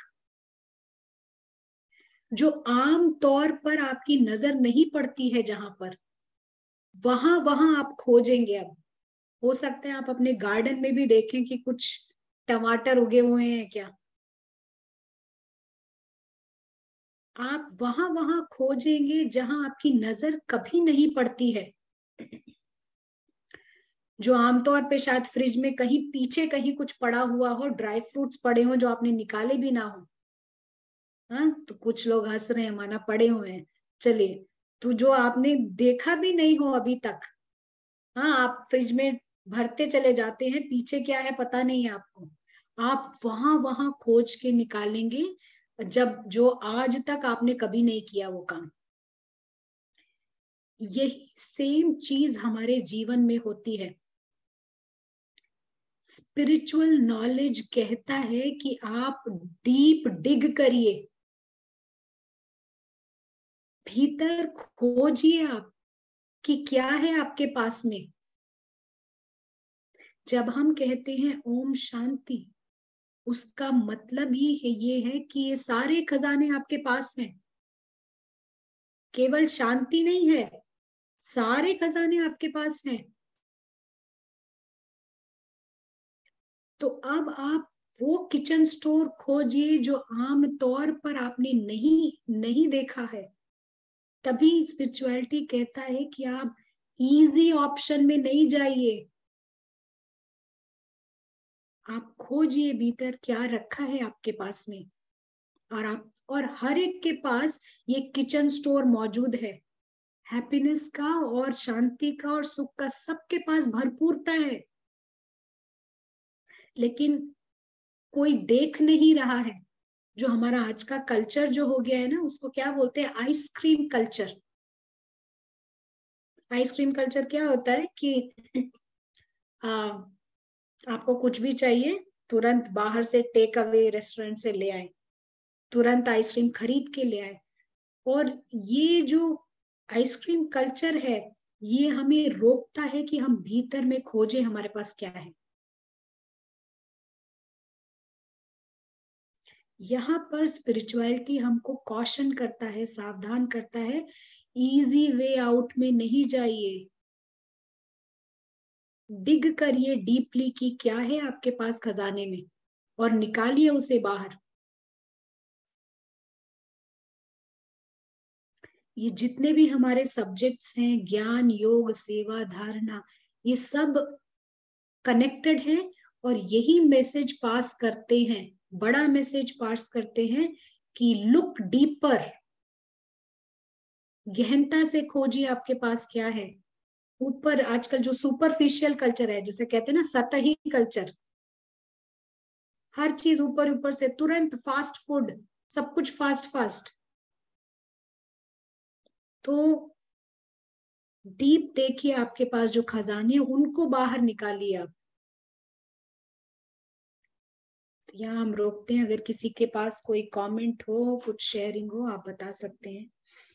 जो आम तौर पर आपकी नजर नहीं पड़ती है। जहां पर वहां वहां आप खोजेंगे। अब हो सकता है आप अपने गार्डन में भी देखें कि कुछ टमाटर उगे हुए हैं क्या। आप वहां वहां खोजेंगे जहां आपकी नजर कभी नहीं पड़ती है, जो आमतौर पे शायद फ्रिज में कहीं पीछे कहीं कुछ पड़ा हुआ हो, ड्राई फ्रूट्स पड़े हो जो आपने निकाले भी ना हो। हाँ, तो कुछ लोग हंस रहे हैं, माना पड़े हुए हैं। चलिए, तो जो आपने देखा भी नहीं हो अभी तक, हाँ, आप फ्रिज में भरते चले जाते हैं, पीछे क्या है पता नहीं है आपको। आप वहां वहां खोज के निकालेंगे, जब जो आज तक आपने कभी नहीं किया वो काम। यही सेम चीज हमारे जीवन में होती है। स्पिरिचुअल नॉलेज कहता है कि आप डीप डिग करिए, भीतर खोजिए आप कि क्या है आपके पास में। जब हम कहते हैं ओम शांति, उसका मतलब ही है ये है कि ये सारे खजाने आपके पास हैं। केवल शांति नहीं है, सारे खजाने आपके पास हैं। तो अब आप वो किचन स्टोर खोजिए जो आम तौर पर आपने नहीं नहीं देखा है। तभी स्पिरिचुअलिटी कहता है कि आप इजी ऑप्शन में नहीं जाइए, आप खोजिए भीतर क्या रखा है आपके पास में। और आप और हर एक के पास ये किचन स्टोर मौजूद है। हैप्पीनेस का और शांति का और सुख का सबके पास भरपूरता है, लेकिन कोई देख नहीं रहा है। जो हमारा आज का कल्चर जो हो गया है ना, उसको क्या बोलते हैं, आइसक्रीम कल्चर। आइसक्रीम कल्चर क्या होता है कि आ, आपको कुछ भी चाहिए, तुरंत बाहर से टेक अवे रेस्टोरेंट से ले आए, तुरंत आइसक्रीम खरीद के ले आए। और ये जो आइसक्रीम कल्चर है, ये हमें रोकता है कि हम भीतर में खोजे हमारे पास क्या है। यहाँ पर स्पिरिचुअलिटी हमको कॉशन करता है, सावधान करता है, इजी वे आउट में नहीं जाइए। डिग करिए डीपली कि क्या है आपके पास खजाने में, और निकालिए उसे बाहर। ये जितने भी हमारे सब्जेक्ट्स हैं, ज्ञान, योग, सेवा, धारणा, ये सब कनेक्टेड हैं, और यही मैसेज पास करते हैं, बड़ा मैसेज पास करते हैं कि लुक डीपर, गहनता से खोजिए आपके पास क्या है। ऊपर आजकल जो सुपरफिशियल कल्चर है, जैसे कहते हैं ना सतही कल्चर, हर चीज ऊपर ऊपर से, तुरंत फास्ट फूड, सब कुछ फास्ट फास्ट। तो डीप देखिए, आपके पास जो खजाने उनको बाहर निकालिए आप। तो यहाँ हम रोकते हैं, अगर किसी के पास कोई कमेंट हो, कुछ शेयरिंग हो, आप बता सकते हैं।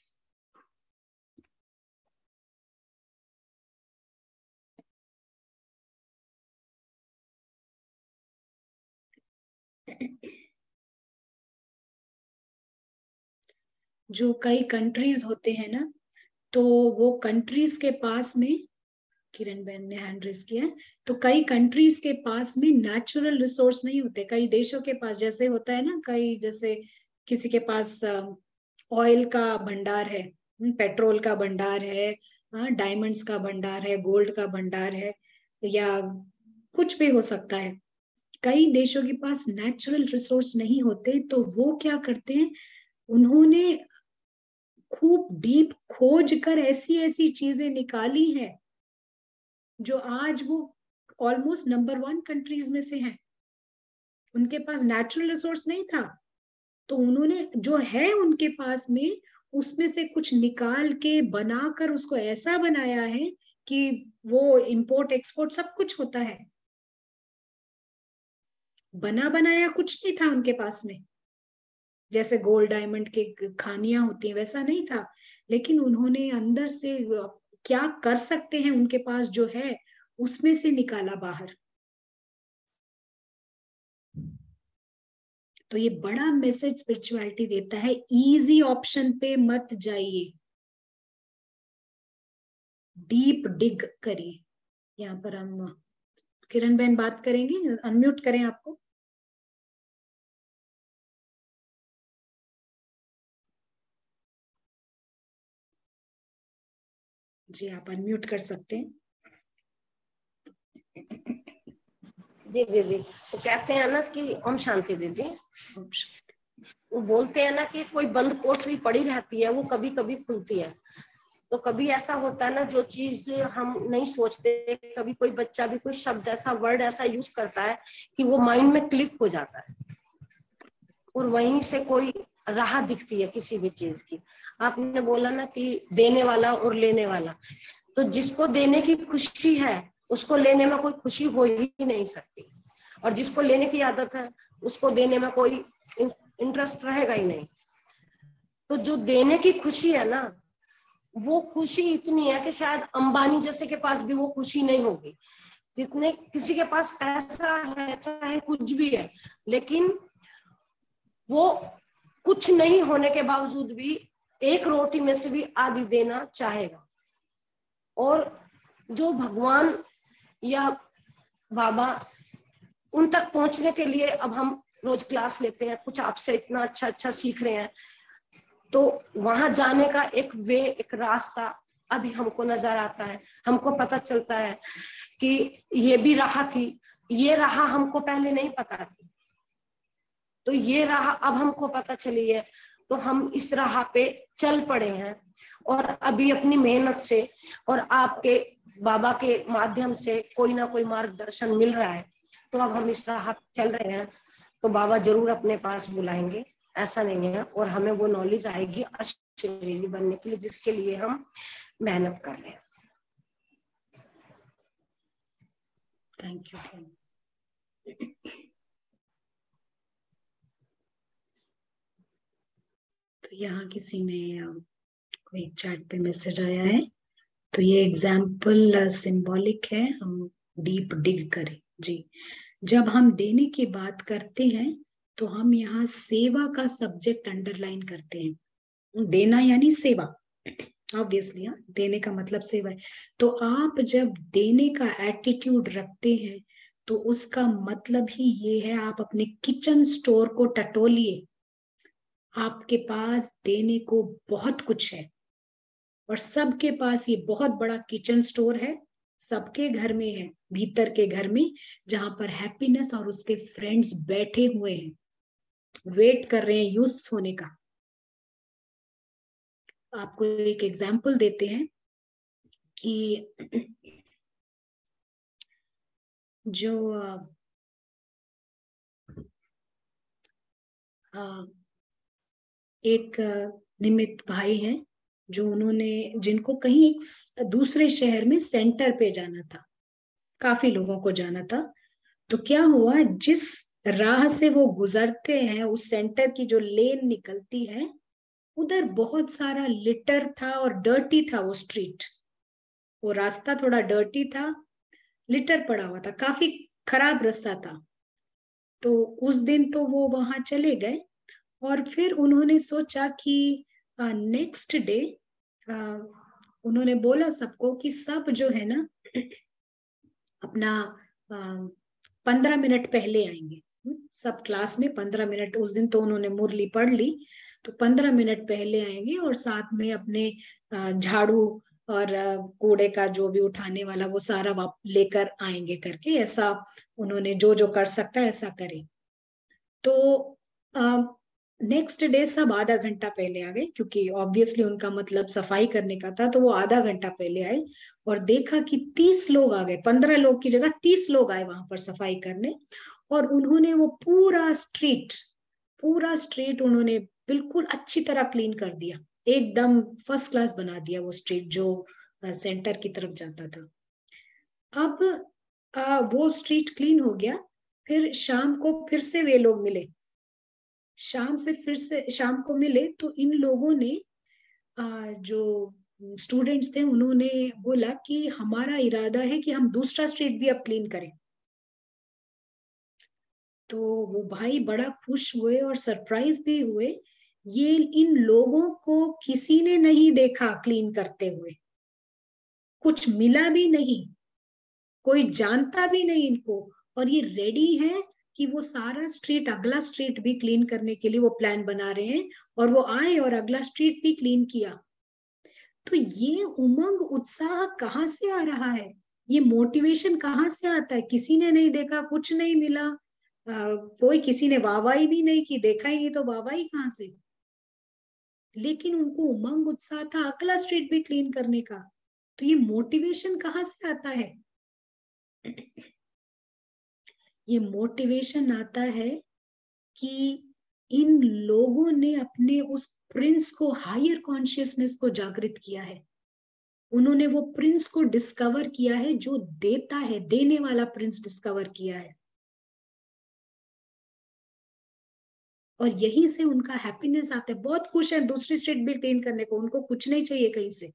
जो कई कंट्रीज होते हैं ना, तो वो कंट्रीज के पास में, किरण बहन ने हैंड रेस किया है, तो कई कंट्रीज के पास में नेचुरल रिसोर्स नहीं होते। कई देशों के पास जैसे होता है ना, कई जैसे किसी के पास ऑयल का भंडार है, पेट्रोल का भंडार है, डायमंड्स का भंडार है, गोल्ड का भंडार है, या कुछ भी हो सकता है। कई देशों के पास नेचुरल रिसोर्स नहीं होते, तो वो क्या करते हैं, उन्होंने खूब डीप खोज कर ऐसी ऐसी चीजें निकाली हैं जो आज वो ऑलमोस्ट नंबर वन कंट्रीज में से हैं। उनके पास नेचुरल रिसोर्स नहीं था, तो उन्होंने जो है उनके पास में, उसमें से कुछ निकाल के बनाकर उसको ऐसा बनाया है कि वो इंपोर्ट एक्सपोर्ट सब कुछ होता है। बना बनाया कुछ नहीं था उनके पास में, जैसे गोल्ड डायमंड के खानियां होती हैं वैसा नहीं था। लेकिन उन्होंने अंदर से क्या कर सकते हैं उनके पास जो है उसमें से निकाला बाहर। तो ये बड़ा मैसेज स्पिरिचुअलिटी देता है, इजी ऑप्शन पे मत जाइए, डीप डिग करिए। यहाँ पर हम किरण बहन बात करेंगे, अनम्यूट करें आपको। जी आप अनम्यूट कर सकते हैं। जी दीदी, तो कहते हैं ना कि ओम शांति दीदी, वो बोलते हैं ना कि कोई बंद कोठरी पड़ी रहती है, वो कभी कभी खुलती है। तो कभी ऐसा होता है ना, जो चीज हम नहीं सोचते, कभी कोई बच्चा भी कोई शब्द ऐसा, वर्ड ऐसा यूज करता है कि वो माइंड में क्लिक हो जाता है और वहीं से कोई राह दिखती है किसी भी चीज की। आपने बोला ना कि देने वाला और लेने वाला, तो जिसको देने की खुशी है उसको लेने में कोई खुशी हो ही नहीं सकती, और जिसको लेने की आदत है उसको देने में कोई इंटरेस्ट रहेगा ही नहीं। तो जो देने की खुशी है ना, वो खुशी इतनी है कि शायद अंबानी जैसे के पास भी वो खुशी नहीं होगी। जितने किसी के पास पैसा है, चाहे कुछ भी है, लेकिन वो कुछ नहीं होने के बावजूद भी एक रोटी में से भी आधी देना चाहेगा। और जो भगवान या बाबा, उन तक पहुंचने के लिए अब हम रोज क्लास लेते हैं, कुछ आपसे इतना अच्छा अच्छा सीख रहे हैं, तो वहां जाने का एक वे, एक रास्ता अभी हमको नजर आता है। हमको पता चलता है कि ये भी राह थी, ये राह हमको पहले नहीं पता थी, तो ये राह अब हमको पता चली है, तो हम इस राह पे चल पड़े हैं। और अभी अपनी मेहनत से और आपके बाबा के माध्यम से कोई ना कोई मार्गदर्शन मिल रहा है, तो अब हम इस राह पे चल रहे हैं। तो बाबा जरूर अपने पास बुलाएंगे, ऐसा नहीं है, और हमें वो नॉलेज आएगी अष्टवेदी बनने के लिए, जिसके लिए हम मेहनत कर रहे हैं। Thank you. तो यहाँ किसी ने कोई चैट पे मैसेज आया है, तो ये एग्जाम्पल सिंबॉलिक है, हम डीप डिग करें। जी, जब हम देने की बात करते हैं तो हम यहाँ सेवा का सब्जेक्ट अंडरलाइन करते हैं। देना यानी सेवा, ऑब्वियसली हाँ, देने का मतलब सेवा है। तो आप जब देने का एटीट्यूड रखते हैं तो उसका मतलब ही ये है, आप अपने किचन स्टोर को टटोलिए, आपके पास देने को बहुत कुछ है। और सबके पास ये बहुत बड़ा किचन स्टोर है, सबके घर में है, भीतर के घर में, जहां पर हैप्पीनेस और उसके फ्रेंड्स बैठे हुए हैं, वेट कर रहे हैं यूज होने का। आपको एक एग्जाम्पल देते हैं कि जो आ, एक निमित भाई हैं, जो उन्होंने, जिनको कहीं एक दूसरे शहर में सेंटर पे जाना था, काफी लोगों को जाना था। तो क्या हुआ, जिस राह से वो गुजरते हैं, उस सेंटर की जो लेन निकलती है, उधर बहुत सारा लिटर था और डर्टी था वो स्ट्रीट। वो रास्ता थोड़ा डर्टी था, लिटर पड़ा हुआ था, काफी खराब रास्ता था। तो उस दिन तो वो वहां चले गए, और फिर उन्होंने सोचा कि नेक्स्ट डे उन्होंने बोला सबको कि सब जो है ना अपना पंद्रह मिनट पहले आएंगे। सब क्लास में पंद्रह मिनट, उस दिन तो उन्होंने मुरली पढ़ ली, तो पंद्रह मिनट पहले आएंगे और साथ में अपने झाड़ू और कूड़े का जो भी उठाने वाला वो सारा लेकर आएंगे करके, ऐसा उन्होंने जो जो कर सकता है ऐसा करे। तो नेक्स्ट डे सब आधा घंटा पहले आ गए, क्योंकि ऑब्वियसली उनका मतलब सफाई करने का था, तो वो आधा घंटा पहले आए और देखा कि तीस लोग आ गए, पंद्रह लोग की जगह तीस लोग आए वहां पर सफाई करने। और उन्होंने वो पूरा स्ट्रीट पूरा स्ट्रीट उन्होंने बिल्कुल अच्छी तरह क्लीन कर दिया, एकदम फर्स्ट क्लास बना दिया वो स्ट्रीट जो सेंटर की तरफ जाता था। अब आ, वो स्ट्रीट क्लीन हो गया। फिर शाम को फिर से वे लोग मिले, शाम से फिर से शाम को मिले, तो इन लोगों ने आ, जो स्टूडेंट्स थे, उन्होंने बोला कि हमारा इरादा है कि हम दूसरा स्ट्रीट भी अब क्लीन करें। तो वो भाई बड़ा खुश हुए और सरप्राइज भी हुए, ये इन लोगों को किसी ने नहीं देखा क्लीन करते हुए, कुछ मिला भी नहीं, कोई जानता भी नहीं इनको, और ये रेडी है कि वो सारा स्ट्रीट, अगला स्ट्रीट भी क्लीन करने के लिए वो प्लान बना रहे हैं, और वो आए और अगला स्ट्रीट भी क्लीन किया। तो ये उमंग उत्साह कहाँ से आ रहा है, ये मोटिवेशन कहाँ से आता है? किसी ने नहीं देखा, कुछ नहीं मिला, आ, कोई किसी ने वाहवाही भी नहीं की, देखा ही नहीं तो वाहवाही कहाँ से? लेकिन उनको उमंग उत्साह था अगला स्ट्रीट भी क्लीन करने का। तो ये मोटिवेशन कहाँ से आता है? ये मोटिवेशन आता है कि इन लोगों ने अपने उस प्रिंस को, हायर कॉन्शियसनेस को जागृत किया है। उन्होंने वो प्रिंस को डिस्कवर किया है, जो देता है, देने वाला प्रिंस डिस्कवर किया है, और यहीं से उनका हैप्पीनेस आता है। बहुत खुश है दूसरी स्ट्रीट भी क्लीन करने को, उनको कुछ नहीं चाहिए कहीं से।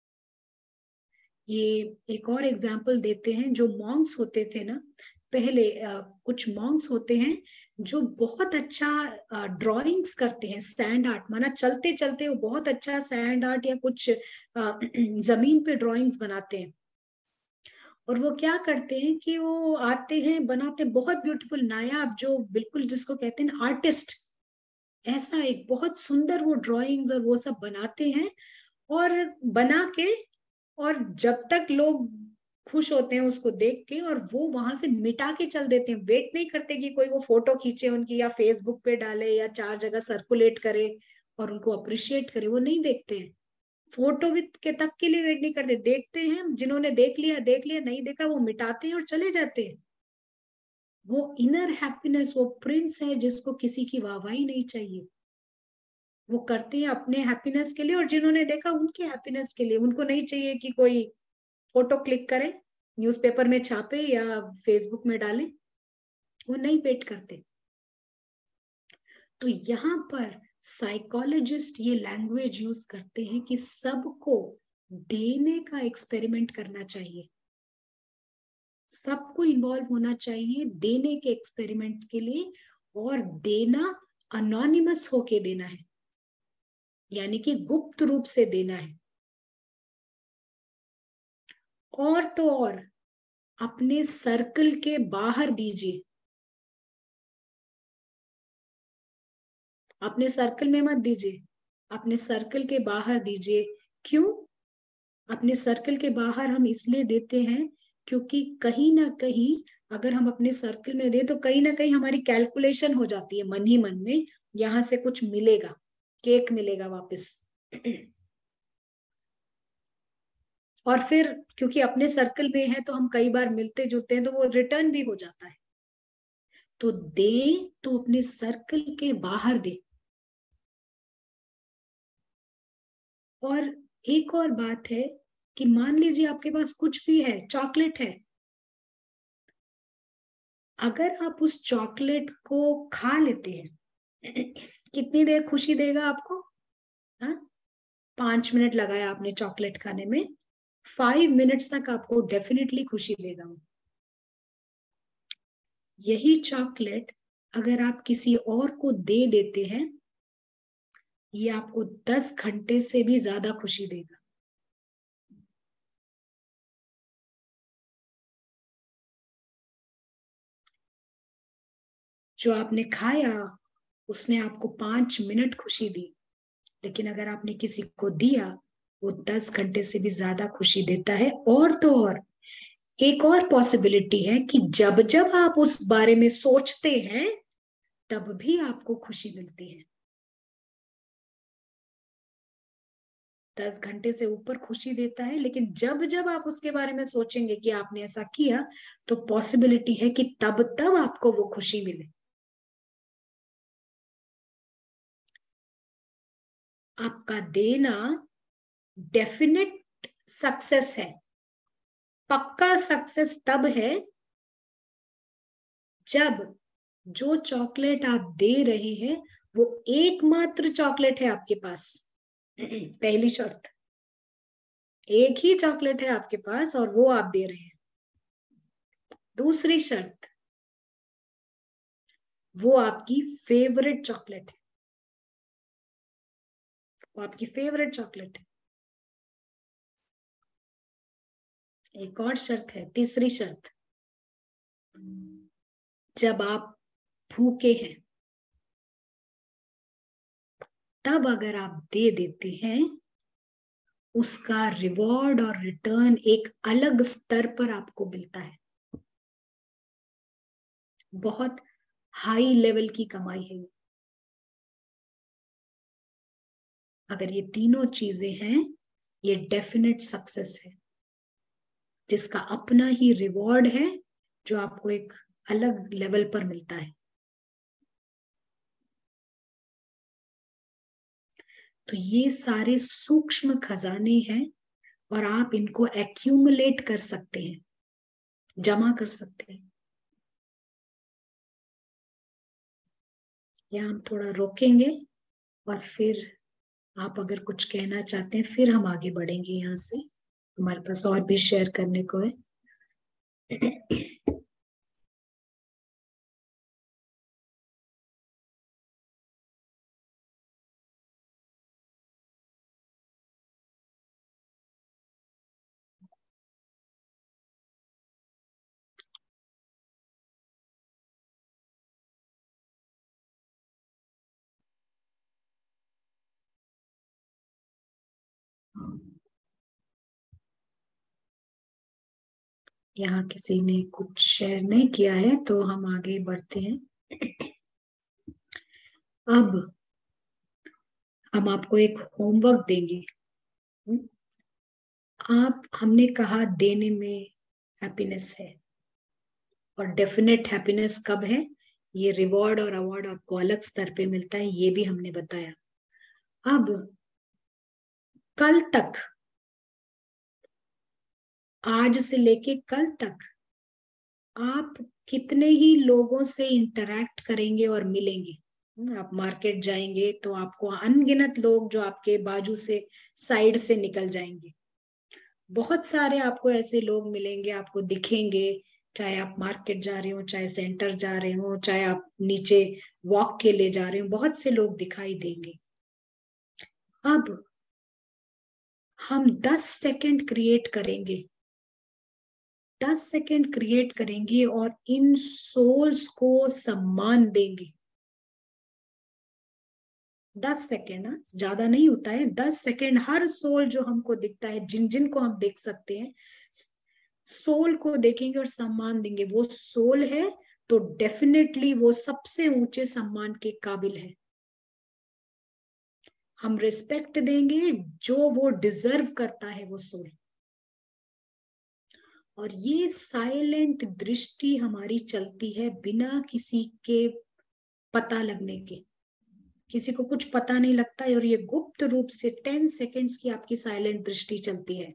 ये एक और एग्जाम्पल देते हैं, जो मॉन्क्स होते थे ना पहले, आ, कुछ मॉन्क्स होते हैं जो बहुत अच्छा ड्राइंग्स करते हैं, सैंड आर्ट, माना चलते चलते वो बहुत अच्छा सैंड आर्ट या कुछ आ, जमीन पे ड्राइंग्स बनाते हैं। और वो क्या करते हैं कि वो आते हैं, बनाते बहुत ब्यूटीफुल, नायाब, जो बिल्कुल जिसको कहते हैं आर्टिस्ट, ऐसा एक बहुत सुंदर वो ड्राइंग्स और वो सब बनाते हैं, और बना के, और जब तक लोग खुश होते हैं उसको देख के, और वो वहां से मिटा के चल देते हैं, वेट नहीं करते कि कोई वो फोटो खींचे उनकी या फेसबुक पे डाले या चार जगह सर्कुलेट करे और उनको अप्रिशिएट करे, वो नहीं देखते हैं। फोटो भी के तक के लिए वेट नहीं करते, देखते हैं, जिन्होंने देख लिया देख लिया, नहीं देखा वो मिटाते हैं और चले जाते हैं। वो इनर हैप्पीनेस, वो प्रिंस है जिसको किसी की वाहवाही नहीं चाहिए, वो करते हैं अपने हैप्पीनेस के लिए, और जिन्होंने देखा उनके हैप्पीनेस के लिए, उनको नहीं चाहिए कि कोई फोटो क्लिक करे, न्यूज़पेपर में छापे या फेसबुक में डाले, वो नहीं पेट करते। तो यहाँ पर साइकोलॉजिस्ट ये लैंग्वेज यूज करते हैं कि सबको देने का एक्सपेरिमेंट करना चाहिए, सबको इन्वॉल्व होना चाहिए देने के एक्सपेरिमेंट के लिए, और देना अनोनिमस होके देना है, यानी कि गुप्त रूप से देना है। और तो और अपने सर्कल के बाहर दीजिए, अपने सर्कल में मत दीजिए, अपने सर्कल के बाहर दीजिए। क्यों? अपने सर्कल के बाहर हम इसलिए देते हैं क्योंकि कहीं ना कहीं अगर हम अपने सर्कल में दे तो कहीं ना कहीं हमारी कैलकुलेशन हो जाती है मन ही मन में, यहां से कुछ मिलेगा, केक मिलेगा वापस। और फिर क्योंकि अपने सर्कल में है तो हम कई बार मिलते जुलते हैं, तो वो रिटर्न भी हो जाता है। तो दे तो अपने सर्कल के बाहर दे। और एक और बात है कि मान लीजिए आपके पास कुछ भी है, चॉकलेट है, अगर आप उस चॉकलेट को खा लेते हैं कितनी देर खुशी देगा आपको? हाँ, पांच मिनट लगाया आपने चॉकलेट खाने में, फाइव मिनट्स तक आपको डेफिनेटली खुशी देगा। यही चॉकलेट अगर आप किसी और को दे देते हैं, ये आपको दस घंटे से भी ज्यादा खुशी देगा। जो आपने खाया उसने आपको पांच मिनट खुशी दी, लेकिन अगर आपने किसी को दिया, वो दस घंटे से भी ज्यादा खुशी देता है। और तो और एक और पॉसिबिलिटी है कि जब जब आप उस बारे में सोचते हैं तब भी आपको खुशी मिलती है। दस घंटे से ऊपर खुशी देता है, लेकिन जब जब आप उसके बारे में सोचेंगे कि आपने ऐसा किया, तो पॉसिबिलिटी है कि तब तब आपको वो खुशी मिले। आपका देना डेफिनेट सक्सेस है, पक्का सक्सेस तब है जब जो चॉकलेट आप दे रहे हैं वो एकमात्र चॉकलेट है आपके पास। पहली शर्त, एक ही चॉकलेट है आपके पास और वो आप दे रहे हैं। दूसरी शर्त, वो आपकी फेवरेट चॉकलेट है, वो आपकी फेवरेट चॉकलेट है। एक और शर्त है, तीसरी शर्त, जब आप भूखे हैं तब अगर आप दे देते हैं, उसका रिवॉर्ड और रिटर्न एक अलग स्तर पर आपको मिलता है। बहुत हाई लेवल की कमाई है। अगर ये तीनों चीजें हैं, ये डेफिनेट सक्सेस है, जिसका अपना ही रिवॉर्ड है, जो आपको एक अलग लेवल पर मिलता है। तो ये सारे सूक्ष्म खजाने हैं और आप इनको एक्यूमुलेट कर सकते हैं, जमा कर सकते हैं। यहाँ हम थोड़ा रोकेंगे और फिर आप अगर कुछ कहना चाहते हैं फिर हम आगे बढ़ेंगे। यहाँ से हमारे पास और भी शेयर करने को है। यहाँ किसी ने कुछ शेयर नहीं किया है तो हम आगे बढ़ते हैं। अब हम आपको एक होमवर्क देंगे। आप, हमने कहा देने में हैप्पीनेस है, और डेफिनेट हैप्पीनेस कब है, ये रिवॉर्ड और अवार्ड आपको अलग स्तर पे मिलता है, ये भी हमने बताया। अब कल तक, आज से लेके कल तक आप कितने ही लोगों से इंटरैक्ट करेंगे और मिलेंगे। आप मार्केट जाएंगे तो आपको अनगिनत लोग जो आपके बाजू से, साइड से निकल जाएंगे। बहुत सारे आपको ऐसे लोग मिलेंगे, आपको दिखेंगे, चाहे आप मार्केट जा रहे हो, चाहे सेंटर जा रहे हो, चाहे आप नीचे वॉक के लिए जा रहे हो, बहुत से लोग दिखाई देंगे। अब हम दस सेकंड क्रिएट करेंगे, दस सेकंड क्रिएट करेंगे और इन सोल्स को सम्मान देंगे। दस सेकेंड, ज्यादा नहीं होता है, दस सेकेंड। हर सोल जो हमको दिखता है, जिन जिन को हम देख सकते हैं, सोल को देखेंगे और सम्मान देंगे। वो सोल है तो डेफिनेटली वो सबसे ऊंचे सम्मान के काबिल है। हम रिस्पेक्ट देंगे जो वो डिजर्व करता है, वो सोल। और ये साइलेंट दृष्टि हमारी चलती है बिना किसी के पता लगने के। किसी को कुछ पता नहीं लगता है, और ये गुप्त रूप से टेन सेकेंड्स की आपकी साइलेंट दृष्टि चलती है।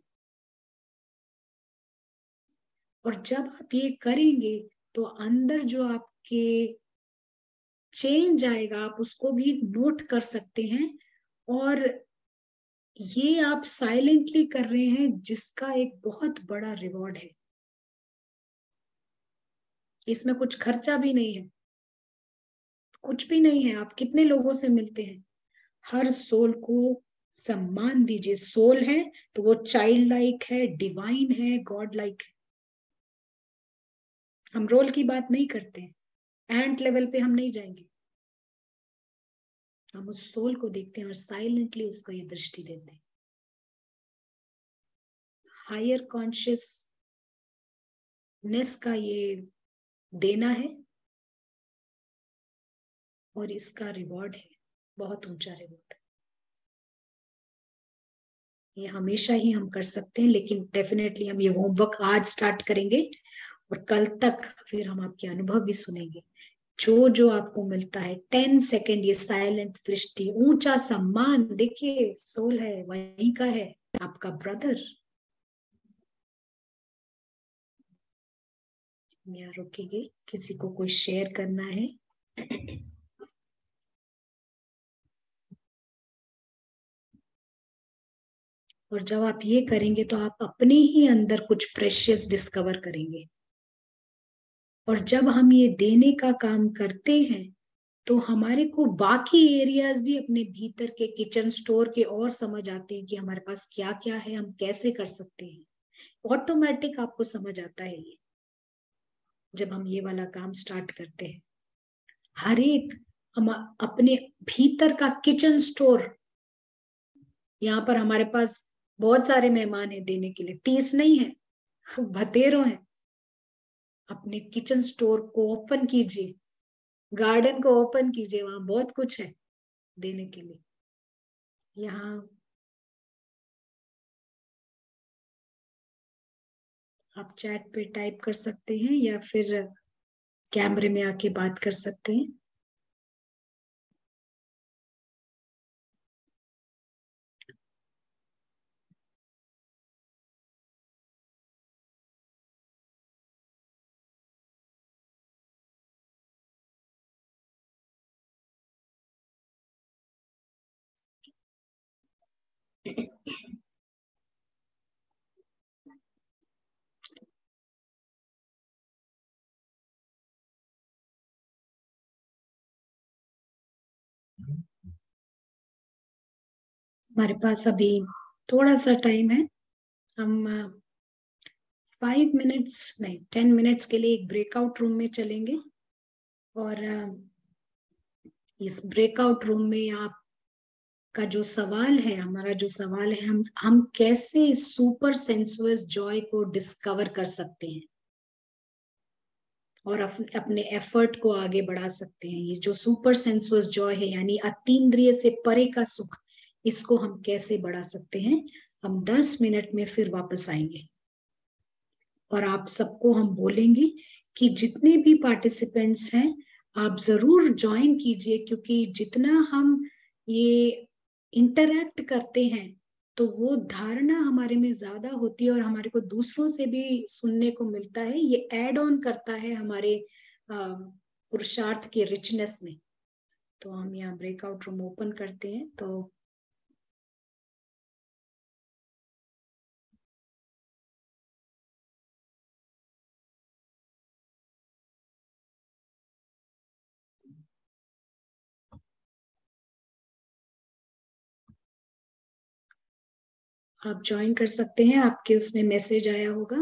और जब आप ये करेंगे तो अंदर जो आपके चेंज आएगा, आप उसको भी नोट कर सकते हैं। और ये आप साइलेंटली कर रहे हैं, जिसका एक बहुत बड़ा रिवॉर्ड है। इसमें कुछ खर्चा भी नहीं है, कुछ भी नहीं है। आप कितने लोगों से मिलते हैं, हर सोल को सम्मान दीजिए। सोल है तो वो चाइल्ड लाइक है, डिवाइन है, गॉड लाइक है। हम रोल की बात नहीं करते हैं, एंट लेवल पे हम नहीं जाएंगे। हम उस सोल को देखते हैं और साइलेंटली उसको ये दृष्टि देते हैं। हायर कॉन्शियसनेस का ये देना है, और इसका रिवॉर्ड है बहुत ऊंचा रिवॉर्ड। ये हमेशा ही हम कर सकते हैं, लेकिन डेफिनेटली हम ये होमवर्क आज स्टार्ट करेंगे और कल तक फिर हम आपके अनुभव भी सुनेंगे। जो जो आपको मिलता है, टेन सेकेंड ये साइलेंट दृष्टि, ऊंचा सम्मान, देखिए सोल है, वहीं का है, आपका ब्रदर। यहाँ रुकेंगे, किसी को कोई शेयर करना है? और जब आप ये करेंगे तो आप अपने ही अंदर कुछ प्रेशियस डिस्कवर करेंगे। और जब हम ये देने का काम करते हैं तो हमारे को बाकी एरियाज भी अपने भीतर के किचन स्टोर के और समझ आते हैं कि हमारे पास क्या क्या है, हम कैसे कर सकते हैं। ऑटोमेटिक आपको समझ आता है ये, जब हम ये वाला काम स्टार्ट करते हैं। हर एक हम अपने भीतर का किचन स्टोर, यहाँ पर हमारे पास बहुत सारे मेहमान हैं देने के लिए, तीस नहीं है, बतेरों हैं। अपने किचन स्टोर को ओपन कीजिए, गार्डन को ओपन कीजिए, वहां बहुत कुछ है देने के लिए। यहाँ आप चैट पे टाइप कर सकते हैं या फिर कैमरे में आके बात कर सकते हैं। हमारे पास अभी थोड़ा सा टाइम है, हम फाइव मिनट्स नहीं टेन मिनट्स के लिए एक ब्रेकआउट रूम में चलेंगे। और अ, इस ब्रेकआउट रूम में आप का जो सवाल है, हमारा जो सवाल है, हम हम कैसे सुपर सेंसुअस जॉय को डिस्कवर कर सकते हैं और अप, अपने एफर्ट को आगे बढ़ा सकते हैं। ये जो सुपर सेंसुअस जॉय है यानी अतीन्द्रिय से परे का सुख, इसको हम कैसे बढ़ा सकते हैं। हम दस मिनट में फिर वापस आएंगे और आप सबको हम बोलेंगे कि जितने भी पार्टिसिपेंट्स हैं आप जरूर ज्वाइन कीजिए, क्योंकि जितना हम ये इंटरैक्ट करते हैं तो वो धारणा हमारे में ज्यादा होती है और हमारे को दूसरों से भी सुनने को मिलता है। ये ऐड ऑन करता है हमारे अ, पुरुषार्थ के रिचनेस में। तो हम यहाँ ब्रेकआउट रूम ओपन करते हैं। तो आप ज्वाइन कर सकते हैं, आपके उसमें मैसेज आया होगा।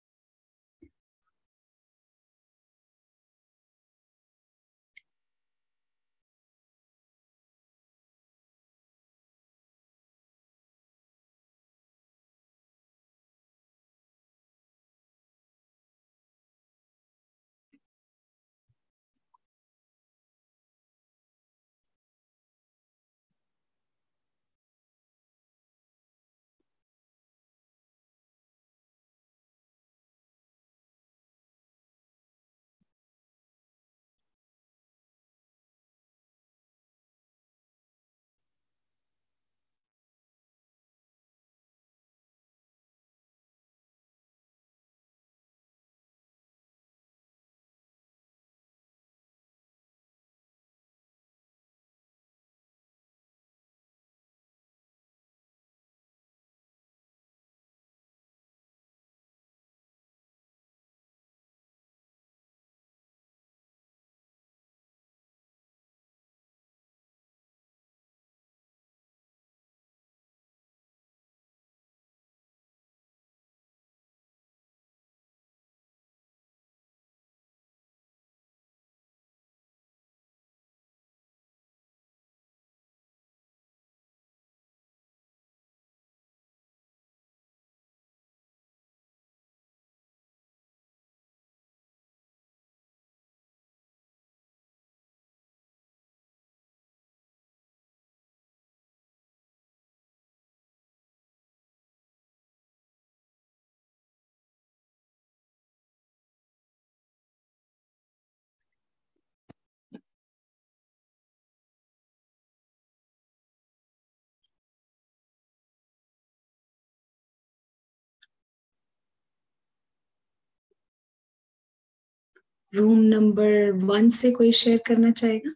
रूम नंबर वन से कोई शेयर करना चाहेगा?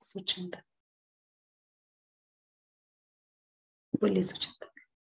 सुचंदा, बोलिए सुचंदा।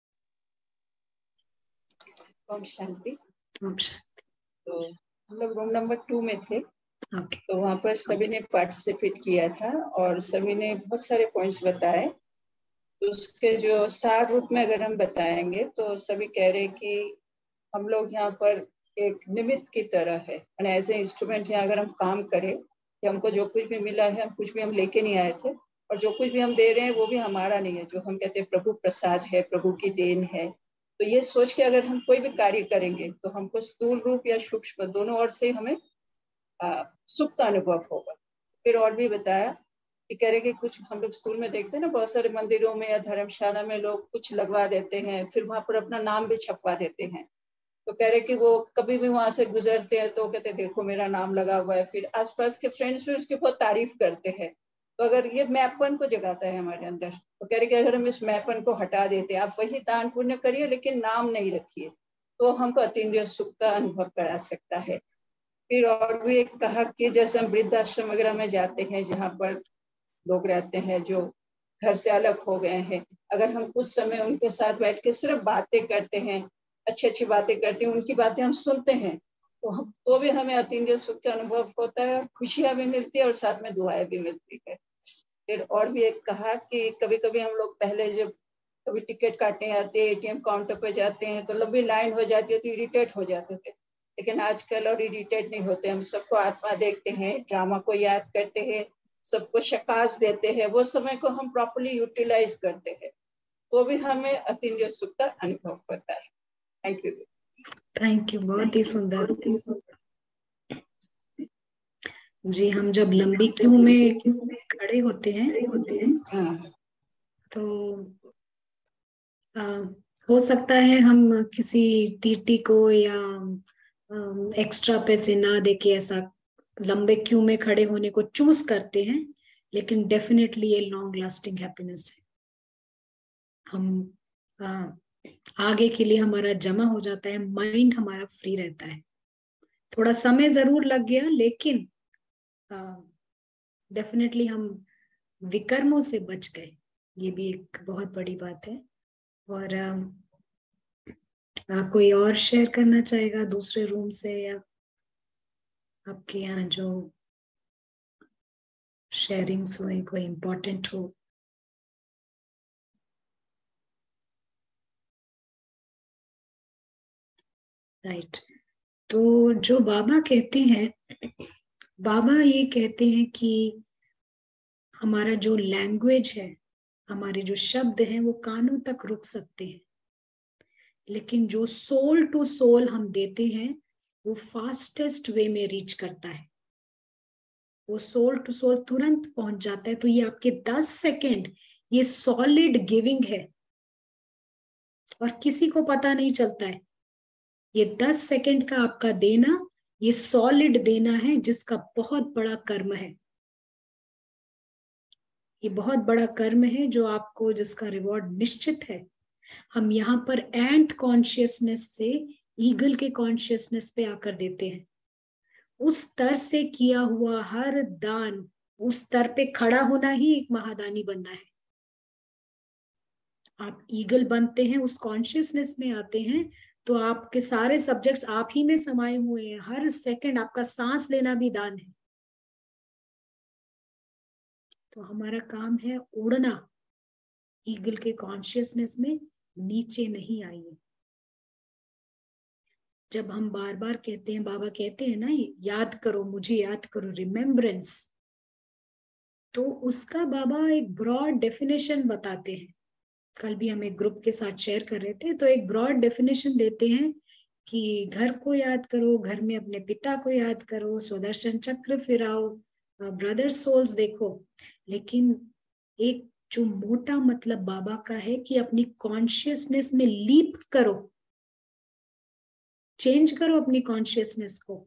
ओम शांति। ओम शांति। तो हम लोग रूम नंबर टू में थे। ओके। तो वहाँ पर सभी ने पार्टिसिपेट किया था और सभी ने बहुत सारे पॉइंट्स बताए। तो उसके जो सार रूप में अगर हम बताएंगे तो सभी कह रहे कि हम लोग यहाँ पर एक निमित्त की तरह है, यानी एज ए इंस्ट्रूमेंट यहाँ अगर हम काम करें कि हमको जो कुछ भी मिला है, हम कुछ भी हम लेके नहीं आए थे और जो कुछ भी हम दे रहे हैं वो भी हमारा नहीं है, जो हम कहते हैं प्रभु प्रसाद है, प्रभु की देन है। तो ये सोच के अगर हम कोई भी कार्य करेंगे तो हमको स्थूल रूप या सूक्ष्म दोनों ओर से हमें सुख का अनुभव होगा। फिर और भी बताया कि कह रहे कि कुछ हम लोग स्थूल में देखते हैं ना, बहुत सारे मंदिरों में या धर्मशाला में लोग कुछ लगवा देते हैं, फिर वहां पर अपना नाम भी छपवा देते हैं। तो कह रहे कि वो कभी भी वहां से गुजरते हैं तो कहते देखो मेरा नाम लगा हुआ है, फिर आसपास के फ्रेंड्स भी उसकी बहुत तारीफ करते हैं। तो अगर ये मैपन को जगाता है हमारे अंदर, तो कह रहे कि अगर हम इस मैपन को हटा देते, आप वही दान पुण्य करिए लेकिन नाम नहीं रखिए, तो हमको अतीन्द्रिय सुख का अनुभव करा सकता है। फिर और भी एक कहा कि जैसे हम वृद्धाश्रम वगैरह में जाते हैं जहाँ पर लोग रहते हैं जो घर से अलग हो गए हैं, अगर हम कुछ समय उनके साथ बैठ के सिर्फ बातें करते हैं, अच्छी अच्छी बातें करते हैं, उनकी बातें हम सुनते हैं, तो हम तो भी हमें अतीन्द्रिय सुख का अनुभव होता है, खुशियां भी मिलती है और साथ में दुआएं भी मिलती है। फिर और भी एक कहा कि कभी कभी हम लोग पहले जब कभी टिकट काटने आते हैं, एटीएम काउंटर पर जाते हैं तो लंबी लाइन हो जाती है तो इरिटेट हो जाते थे, लेकिन आजकल और इरिटेट नहीं होते, हम सबको आत्मा देखते हैं, ड्रामा को याद करते हैं, सबको शकास देते हैं, वो समय को हम प्रॉपर्ली यूटिलाइज करते हैं, तो भी हमें अतीन्द्रिय सुख का अनुभव होता है। Thank you. थैंक यू, बहुत ही सुंदर जी। हम जब लंबी क्यू में खड़े होते हैं तो आ, हो सकता है हम किसी टीटी को या एक्स्ट्रा पैसे ना देके ऐसा लंबे क्यू में खड़े होने को चूज करते हैं, लेकिन डेफिनेटली ये लॉन्ग लास्टिंग हैप्पीनेस है। हम आ, आगे के लिए हमारा जमा हो जाता है, माइंड हमारा फ्री रहता है। थोड़ा समय जरूर लग गया, लेकिन डेफिनेटली हम विकर्मों से बच गए, ये भी एक बहुत बड़ी बात है। और आ, आ, कोई और शेयर करना चाहेगा दूसरे रूम से, या आपके यहाँ जो शेयरिंग्स हुए कोई इम्पोर्टेंट हो? राइट। तो जो बाबा कहते हैं, बाबा ये कहते हैं कि हमारा जो लैंग्वेज है, हमारे जो शब्द हैं वो कानों तक रुक सकते हैं, लेकिन जो सोल टू सोल हम देते हैं वो फास्टेस्ट वे में रीच करता है, वो सोल टू सोल तुरंत पहुंच जाता है। तो ये आपके दस सेकेंड ये सॉलिड गिविंग है और किसी को पता नहीं चलता है। ये दस सेकेंड का आपका देना, ये सॉलिड देना है, जिसका बहुत बड़ा कर्म है। ये बहुत बड़ा कर्म है जो आपको, जिसका रिवॉर्ड निश्चित है। हम यहाँ पर एंट कॉन्शियसनेस से ईगल के कॉन्शियसनेस पे आकर देते हैं। उस स्तर से किया हुआ हर दान, उस स्तर पे खड़ा होना ही एक महादानी बनना है। आप ईगल बनते हैं, उस कॉन्शियसनेस में आते हैं, तो आपके सारे सब्जेक्ट्स आप ही में समाये हुए हैं। हर सेकंड आपका सांस लेना भी दान है। तो हमारा काम है उड़ना ईगल के कॉन्शियसनेस में, नीचे नहीं आइए। जब हम बार बार कहते हैं, बाबा कहते हैं ना, याद करो, मुझे याद करो, रिमेम्बरेंस, तो उसका बाबा एक ब्रॉड डेफिनेशन बताते हैं। कल भी हम एक ग्रुप के साथ शेयर कर रहे थे, तो एक ब्रॉड डेफिनेशन देते हैं कि घर को याद करो, घर में अपने पिता को याद करो, स्वदर्शन चक्र फिराओ, ब्रदर सोल्स देखो। लेकिन एक जो मोटा मतलब बाबा का है कि अपनी कॉन्शियसनेस में लीप करो, चेंज करो अपनी कॉन्शियसनेस को,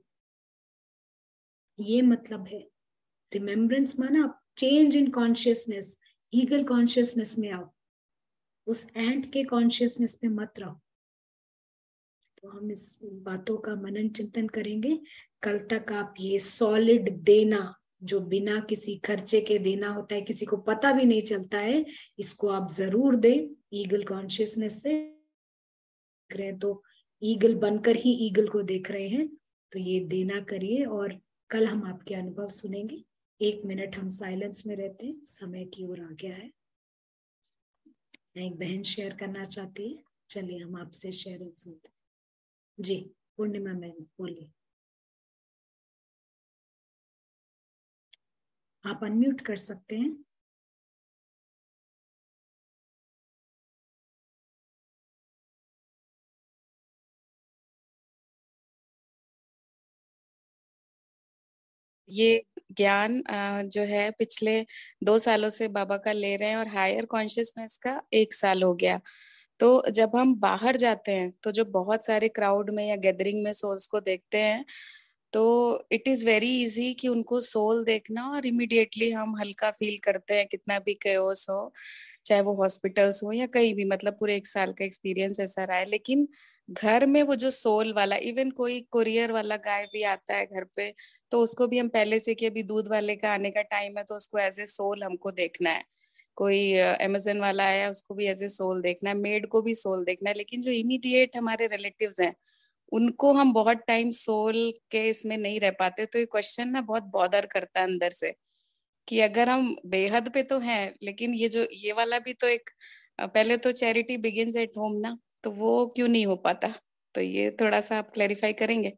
ये मतलब है रिमेम्बरेंस। माना आप change in consciousness, eagle consciousness में आओ, उस एंट के कॉन्शियसनेस में मत रहो। तो हम इस बातों का मनन चिंतन करेंगे। कल तक आप ये सॉलिड देना, जो बिना किसी खर्चे के देना होता है, किसी को पता भी नहीं चलता है, इसको आप जरूर दें। ईगल कॉन्शियसनेस से देख रहे हैं तो ईगल बनकर ही ईगल को देख रहे हैं, तो ये देना करिए। और कल हम आपके अनुभव सुनेंगे। एक मिनट हम साइलेंस में रहते हैं, समय की ओर आ गया है। एक बहन शेयर करना चाहती है, चलिए हम आपसे शेयरिंग सुनते हैं। जी पूर्णिमा मैम बोलिए, आप अनम्यूट कर सकते हैं। ये ज्ञान जो है पिछले दो सालों से बाबा का ले रहे हैं और हायर कॉन्शियसनेस का एक साल हो गया। तो जब हम बाहर जाते हैं तो जो बहुत सारे क्राउड में या गैदरिंग में सोल्स को देखते हैं, तो इट इज वेरी इजी कि उनको सोल देखना और इमिडिएटली हम हल्का फील करते हैं, कितना भी केओस हो, चाहे वो हॉस्पिटल्स हो या कहीं भी, मतलब पूरे एक साल का एक्सपीरियंस ऐसा रहा है। लेकिन घर में वो जो सोल वाला, इवन कोई कुरियर वाला गाय भी आता है घर पे, तो उसको भी हम पहले से कि अभी दूध वाले का आने का टाइम है तो उसको एज ए सोल हमको देखना है। कोई अमेजन वाला आया उसको भी एज ए सोल देखना है, मेड को भी सोल देखना है। लेकिन जो इमीडिएट हमारे रिलेटिव्स हैं उनको हम बहुत टाइम सोल के इसमें नहीं रह पाते। तो ये क्वेश्चन ना बहुत बॉदर करता है अंदर से कि अगर हम बेहद पे तो हैं, लेकिन ये जो ये वाला भी तो एक, पहले तो चैरिटी बिगिंस एट होम ना, तो वो क्यों नहीं हो पाता? तो ये थोड़ा सा आप क्लैरिफाई करेंगे।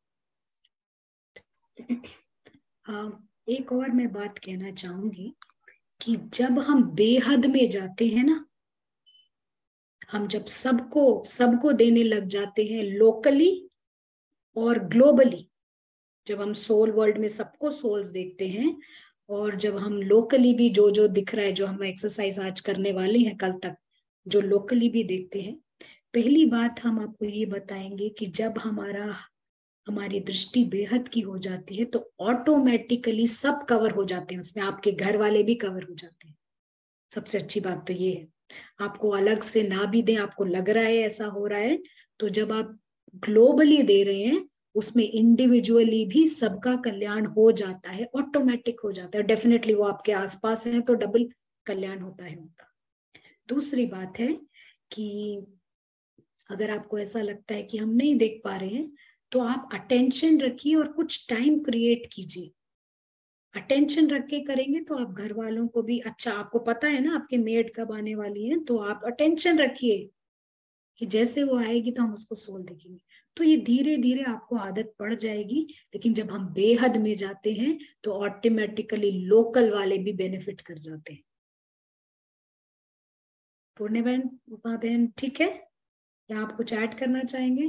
हाँ, एक और मैं बात कहना चाहूंगी कि जब हम बेहद में जाते हैं ना, हम जब सबको सबको देने लग जाते हैं लोकली और ग्लोबली, जब हम सोल वर्ल्ड में सबको सोल्स देखते हैं, और जब हम लोकली भी जो जो दिख रहा है, जो हम एक्सरसाइज आज करने वाले हैं कल तक, जो लोकली भी देखते हैं, पहली बात हम आपको ये बताएंगे कि जब हमारा हमारी दृष्टि बेहद की हो जाती है तो ऑटोमेटिकली सब कवर हो जाते हैं उसमें, आपके घर वाले भी कवर हो जाते हैं। सबसे अच्छी बात तो ये है, आपको अलग से ना भी दें, आपको लग रहा है ऐसा हो रहा है, तो जब आप ग्लोबली दे रहे हैं उसमें इंडिविजुअली भी सबका कल्याण हो जाता है, ऑटोमेटिक हो जाता है। डेफिनेटली वो आपके आसपास है तो डबल कल्याण होता है उनका। दूसरी बात है कि अगर आपको ऐसा लगता है कि हम नहीं देख पा रहे हैं, तो आप अटेंशन रखिए और कुछ टाइम क्रिएट कीजिए। अटेंशन रख के करेंगे तो आप घर वालों को भी, अच्छा आपको पता है ना आपके मेड कब आने वाली है, तो आप अटेंशन रखिए कि जैसे वो आएगी तो हम उसको सोल देखेंगे। तो ये धीरे धीरे आपको आदत पड़ जाएगी। लेकिन जब हम बेहद में जाते हैं तो ऑटोमेटिकली लोकल वाले भी बेनिफिट कर जाते हैं। पूर्णे बहन, उपमा बहन, ठीक है, या आप कुछ ऐड करना चाहेंगे?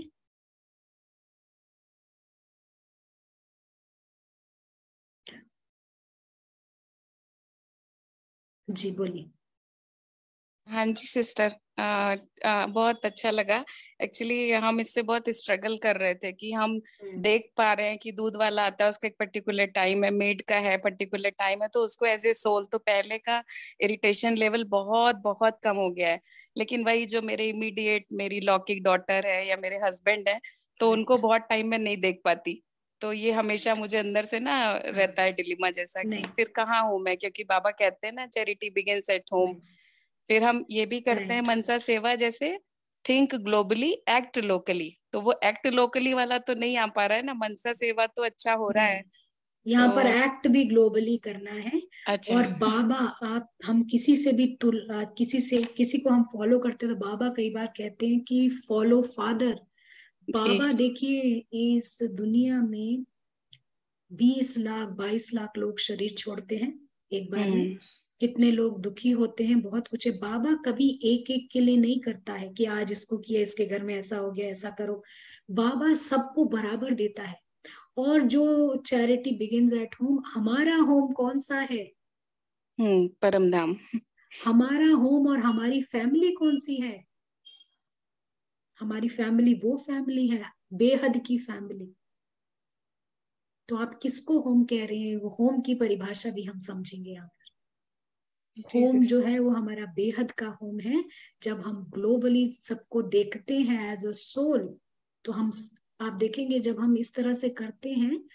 जी बोलिए। हाँ जी सिस्टर, आ, आ, बहुत अच्छा लगा। एक्चुअली हम इससे बहुत स्ट्रगल कर रहे थे कि हम देख पा रहे हैं कि दूध वाला आता है, उसका एक पर्टिकुलर टाइम है, मेड का है पर्टिकुलर टाइम है, तो उसको एज ए सोल, तो पहले का इरिटेशन लेवल बहुत बहुत कम हो गया है। लेकिन वही जो मेरे इमीडिएट मेरी लौकिक डॉटर है या मेरे हस्बैंड है, तो उनको बहुत टाइम में नहीं देख पाती। तो ये हमेशा मुझे अंदर से ना रहता है डिलीमा जैसा कि फिर कहाँ हूँ मैं, क्योंकि बाबा कहते हैं ना चैरिटी बिगिंस एट होम। फिर हम ये भी करते हैं मनसा सेवा जैसे, थिंक ग्लोबली एक्ट लोकली, तो वो एक्ट लोकली वाला तो नहीं आ पा रहा है ना, मनसा सेवा तो अच्छा हो रहा है। यहाँ तो पर एक्ट भी ग्लोबली करना है। अच्छा। और बाबा, आप हम किसी से भी तुल किसी से किसी को हम फॉलो करते हैं तो बाबा कई बार कहते हैं कि फॉलो फादर। बाबा देखिए इस दुनिया में बीस लाख बाईस लाख लोग शरीर छोड़ते हैं एक बार में, कितने लोग दुखी होते हैं, बहुत कुछ है। बाबा कभी एक एक के लिए नहीं करता है कि आज इसको किया, इसके घर में ऐसा हो गया, ऐसा करो। बाबा सबको बराबर देता है। और जो चैरिटी बिगिंस एट होम, हमारा होम कौन सा है? हम्म परम धाम। हमारा होम और हमारी फैमिली कौन सी है? हमारी फैमिली वो फैमिली है, बेहद की फैमिली। तो आप किसको होम कह रहे हैं, वो होम की परिभाषा भी हम समझेंगे यहाँ पर। होम जो है वो हमारा बेहद का होम है। जब हम ग्लोबली सबको देखते हैं एज अ सोल, तो हम, आप देखेंगे जब हम इस तरह से करते हैं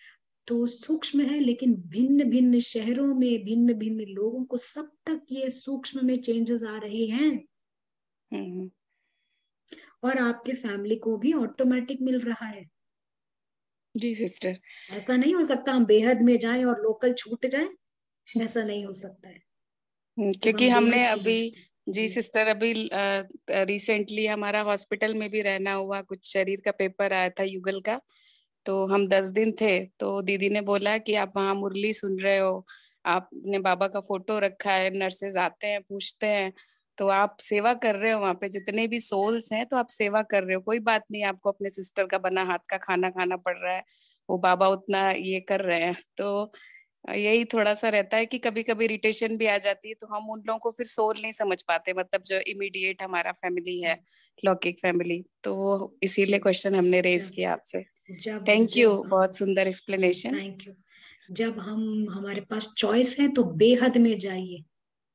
तो सूक्ष्म है, लेकिन भिन्न भिन्न शहरों में भिन्न भिन्न लोगों को सब तक ये सूक्ष्म में चेंजेस आ रहे हैं। हम्म, और आपके फैमिली को भी ऑटोमेटिक मिल रहा है। जी सिस्टर। ऐसा नहीं हो सकता हम बेहद में जाएं और लोकल छूट जाए, ऐसा नहीं हो सकता है। हम्म, जब क्योंकि हम हमने बेहद की अभी, दृष्टि, जी जी सिस्टर, अभी रिसेंटली हमारा हॉस्पिटल में भी रहना हुआ, कुछ शरीर का पेपर आया था युगल का। तो हम दस दिन थे, तो दीदी ने बोला कि आप वहाँ मुरली सुन रहे हो, आपने बाबा का फोटो रखा है, नर्सेज आते हैं पूछते हैं, तो आप सेवा कर रहे हो वहाँ पे, जितने भी सोल्स हैं तो आप सेवा कर रहे हो। कोई बात नहीं, आपको अपने सिस्टर का बना हाथ का खाना खाना पड़ रहा है, वो बाबा उतना ये कर रहे हैं। तो यही थोड़ा सा रहता है कि कभी कभी इरिटेशन भी आ जाती है, तो हम उन लोगों को फिर सोल नहीं समझ पाते, मतलब जो इमीडिएट हमारा फैमिली है, लौकिक फैमिली। तो वो इसीलिए क्वेश्चन हमने रेज जब किया आपसे। जब थैंक यू, जब बहुत सुंदर जी एक्सप्लेनेशन। Thank you. जब हम हमारे पास चॉइस है तो बेहद में जाइए,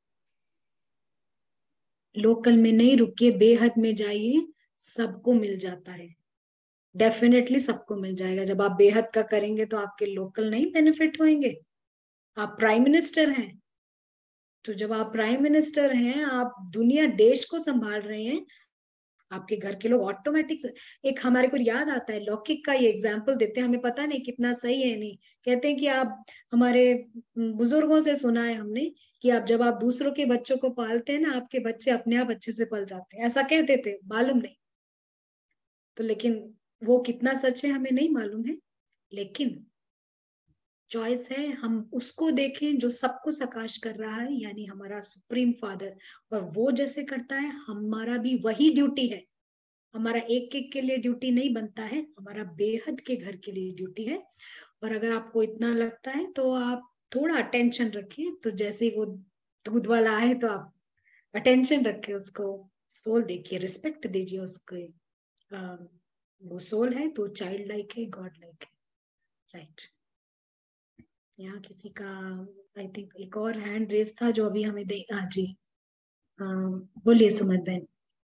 लोकल में नहीं रुकिए, बेहद में जाइए, सबको मिल जाता है। डेफिनेटली सबको मिल जाएगा। जब आप बेहद का करेंगे तो आपके लोकल नहीं बेनिफिट होंगे। आप प्राइम मिनिस्टर हैं, तो जब आप प्राइम मिनिस्टर हैं, आप दुनिया देश को संभाल रहे हैं, आपके घर के लोग ऑटोमेटिक। एक हमारे को याद आता है लौकिक का, ये एग्जाम्पल देते हैं, हमें पता नहीं कितना सही है नहीं। कहते हैं कि आप, हमारे बुजुर्गों से सुना है हमने कि आप जब आप दूसरों के बच्चों को पालते हैं ना, आपके बच्चे अपने आप अच्छे से पल जाते हैं, ऐसा कहते थे, मालूम नहीं। तो लेकिन वो कितना सच है हमें नहीं मालूम है। लेकिन चॉइस है, हम उसको देखें जो सबको सकाश कर रहा है, यानी हमारा सुप्रीम फादर। और वो जैसे करता है, हमारा भी वही ड्यूटी है। हमारा एक एक के लिए ड्यूटी नहीं बनता है, हमारा बेहद के घर के लिए ड्यूटी है। और अगर आपको इतना लगता है तो आप थोड़ा अटेंशन रखिए। तो जैसे ही वो दूध वाला आए तो आप अटेंशन रखिए, उसको सोल देखिए, रिस्पेक्ट दीजिए उसको। आ, वो सोल है तो चाइल्ड लाइक है, गॉड लाइक है। राइट। यहाँ किसी का, आई थिंक एक और हैंड रेस था जो अभी हमें दे, हाँ जी, हाँ बोलिए सुमन बहन।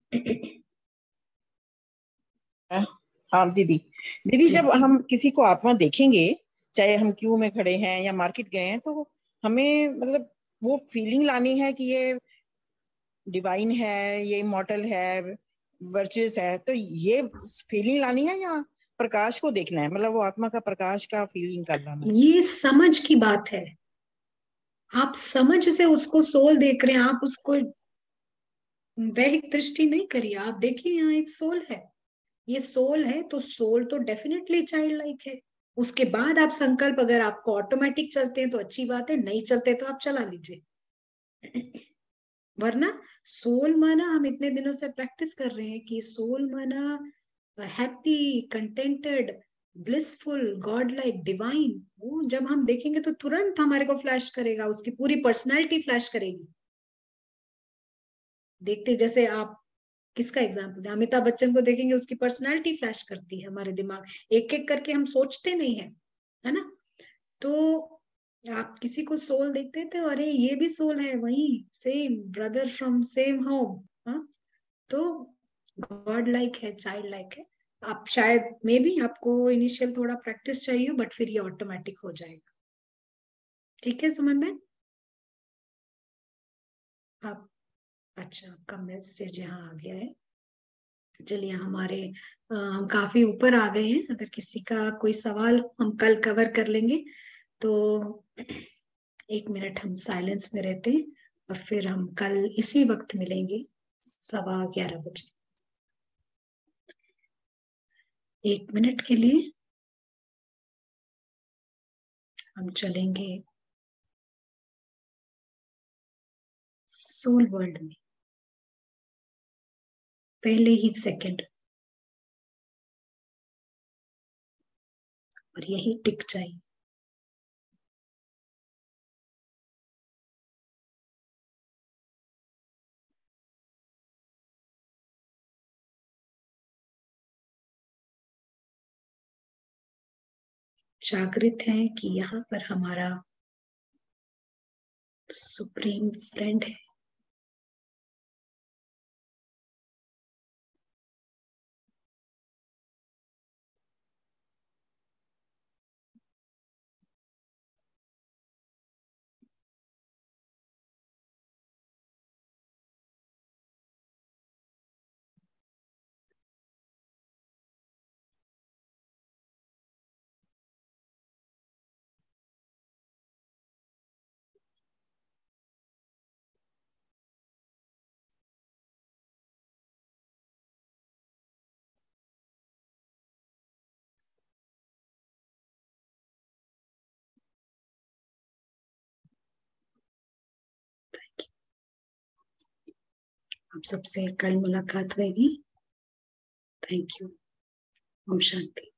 हाँ दीदी। दीदी जी जब हम किसी को आत्मा देखेंगे, चाहे हम क्यू में खड़े हैं या मार्केट गए हैं, तो हमें मतलब वो फीलिंग लानी है कि ये डिवाइन है, ये इमॉर्टल है, वर्चुअस है, तो ये फीलिंग लानी है या प्रकाश को देखना है, मतलब वो आत्मा का प्रकाश का फीलिंग कर लाना है? ये समझ की बात है। आप समझ से उसको सोल देख रहे हैं, आप उसको दैहिक दृष्टि नहीं करिए। आप देखिए यहाँ एक सोल है, ये सोल है तो सोल तो डेफिनेटली चाइल्ड लाइक है। उसके बाद आप संकल्प, अगर आपको ऑटोमेटिक चलते हैं तो अच्छी बात है, नहीं चलते तो आप चला लीजिए। वरना सोल माना, हम इतने दिनों से प्रैक्टिस कर रहे हैं कि सोल माना happy, contented, blissful, god like, divine. वो जब हम देखेंगे तो तुरंत हमारे को फ्लैश करेगा, उसकी पूरी पर्सनैलिटी फ्लैश करेगी। देखते जैसे आप, किसका एग्जाम्पल है, अमिताभ बच्चन को देखेंगे, उसकी पर्सनालिटी फ्लैश करती है हमारे दिमाग, एक एक करके हम सोचते नहीं है, है ना। तो आप किसी को सोल देखते हैं तो अरे ये भी सोल है, वही same brother from same home. हाँ, तो गॉड लाइक है, चाइल्ड लाइक है। आप शायद मे बी आपको इनिशियल थोड़ा प्रैक्टिस चाहिए, बट फिर ये ऑटोमेटिक हो जाएगा। ठीक है सुमन मैम, आप, अच्छा आपका मैसेज यहाँ आ गया है। चलिए हमारे, अ, हम काफी ऊपर आ गए हैं। अगर किसी का कोई सवाल हम कल कवर कर लेंगे। तो एक मिनट हम साइलेंस में रहते हैं, और फिर हम कल इसी वक्त मिलेंगे, सवा ग्यारह बजे। एक मिनट के लिए हम चलेंगे सोल वर्ल्ड में, पहले ही सेकंड, और यही टिक जाइए। जागृत हैं कि यहाँ पर हमारा सुप्रीम फ्रेंड है, आप सबसे कल मुलाकात होगी। Thank you. ओम शांति।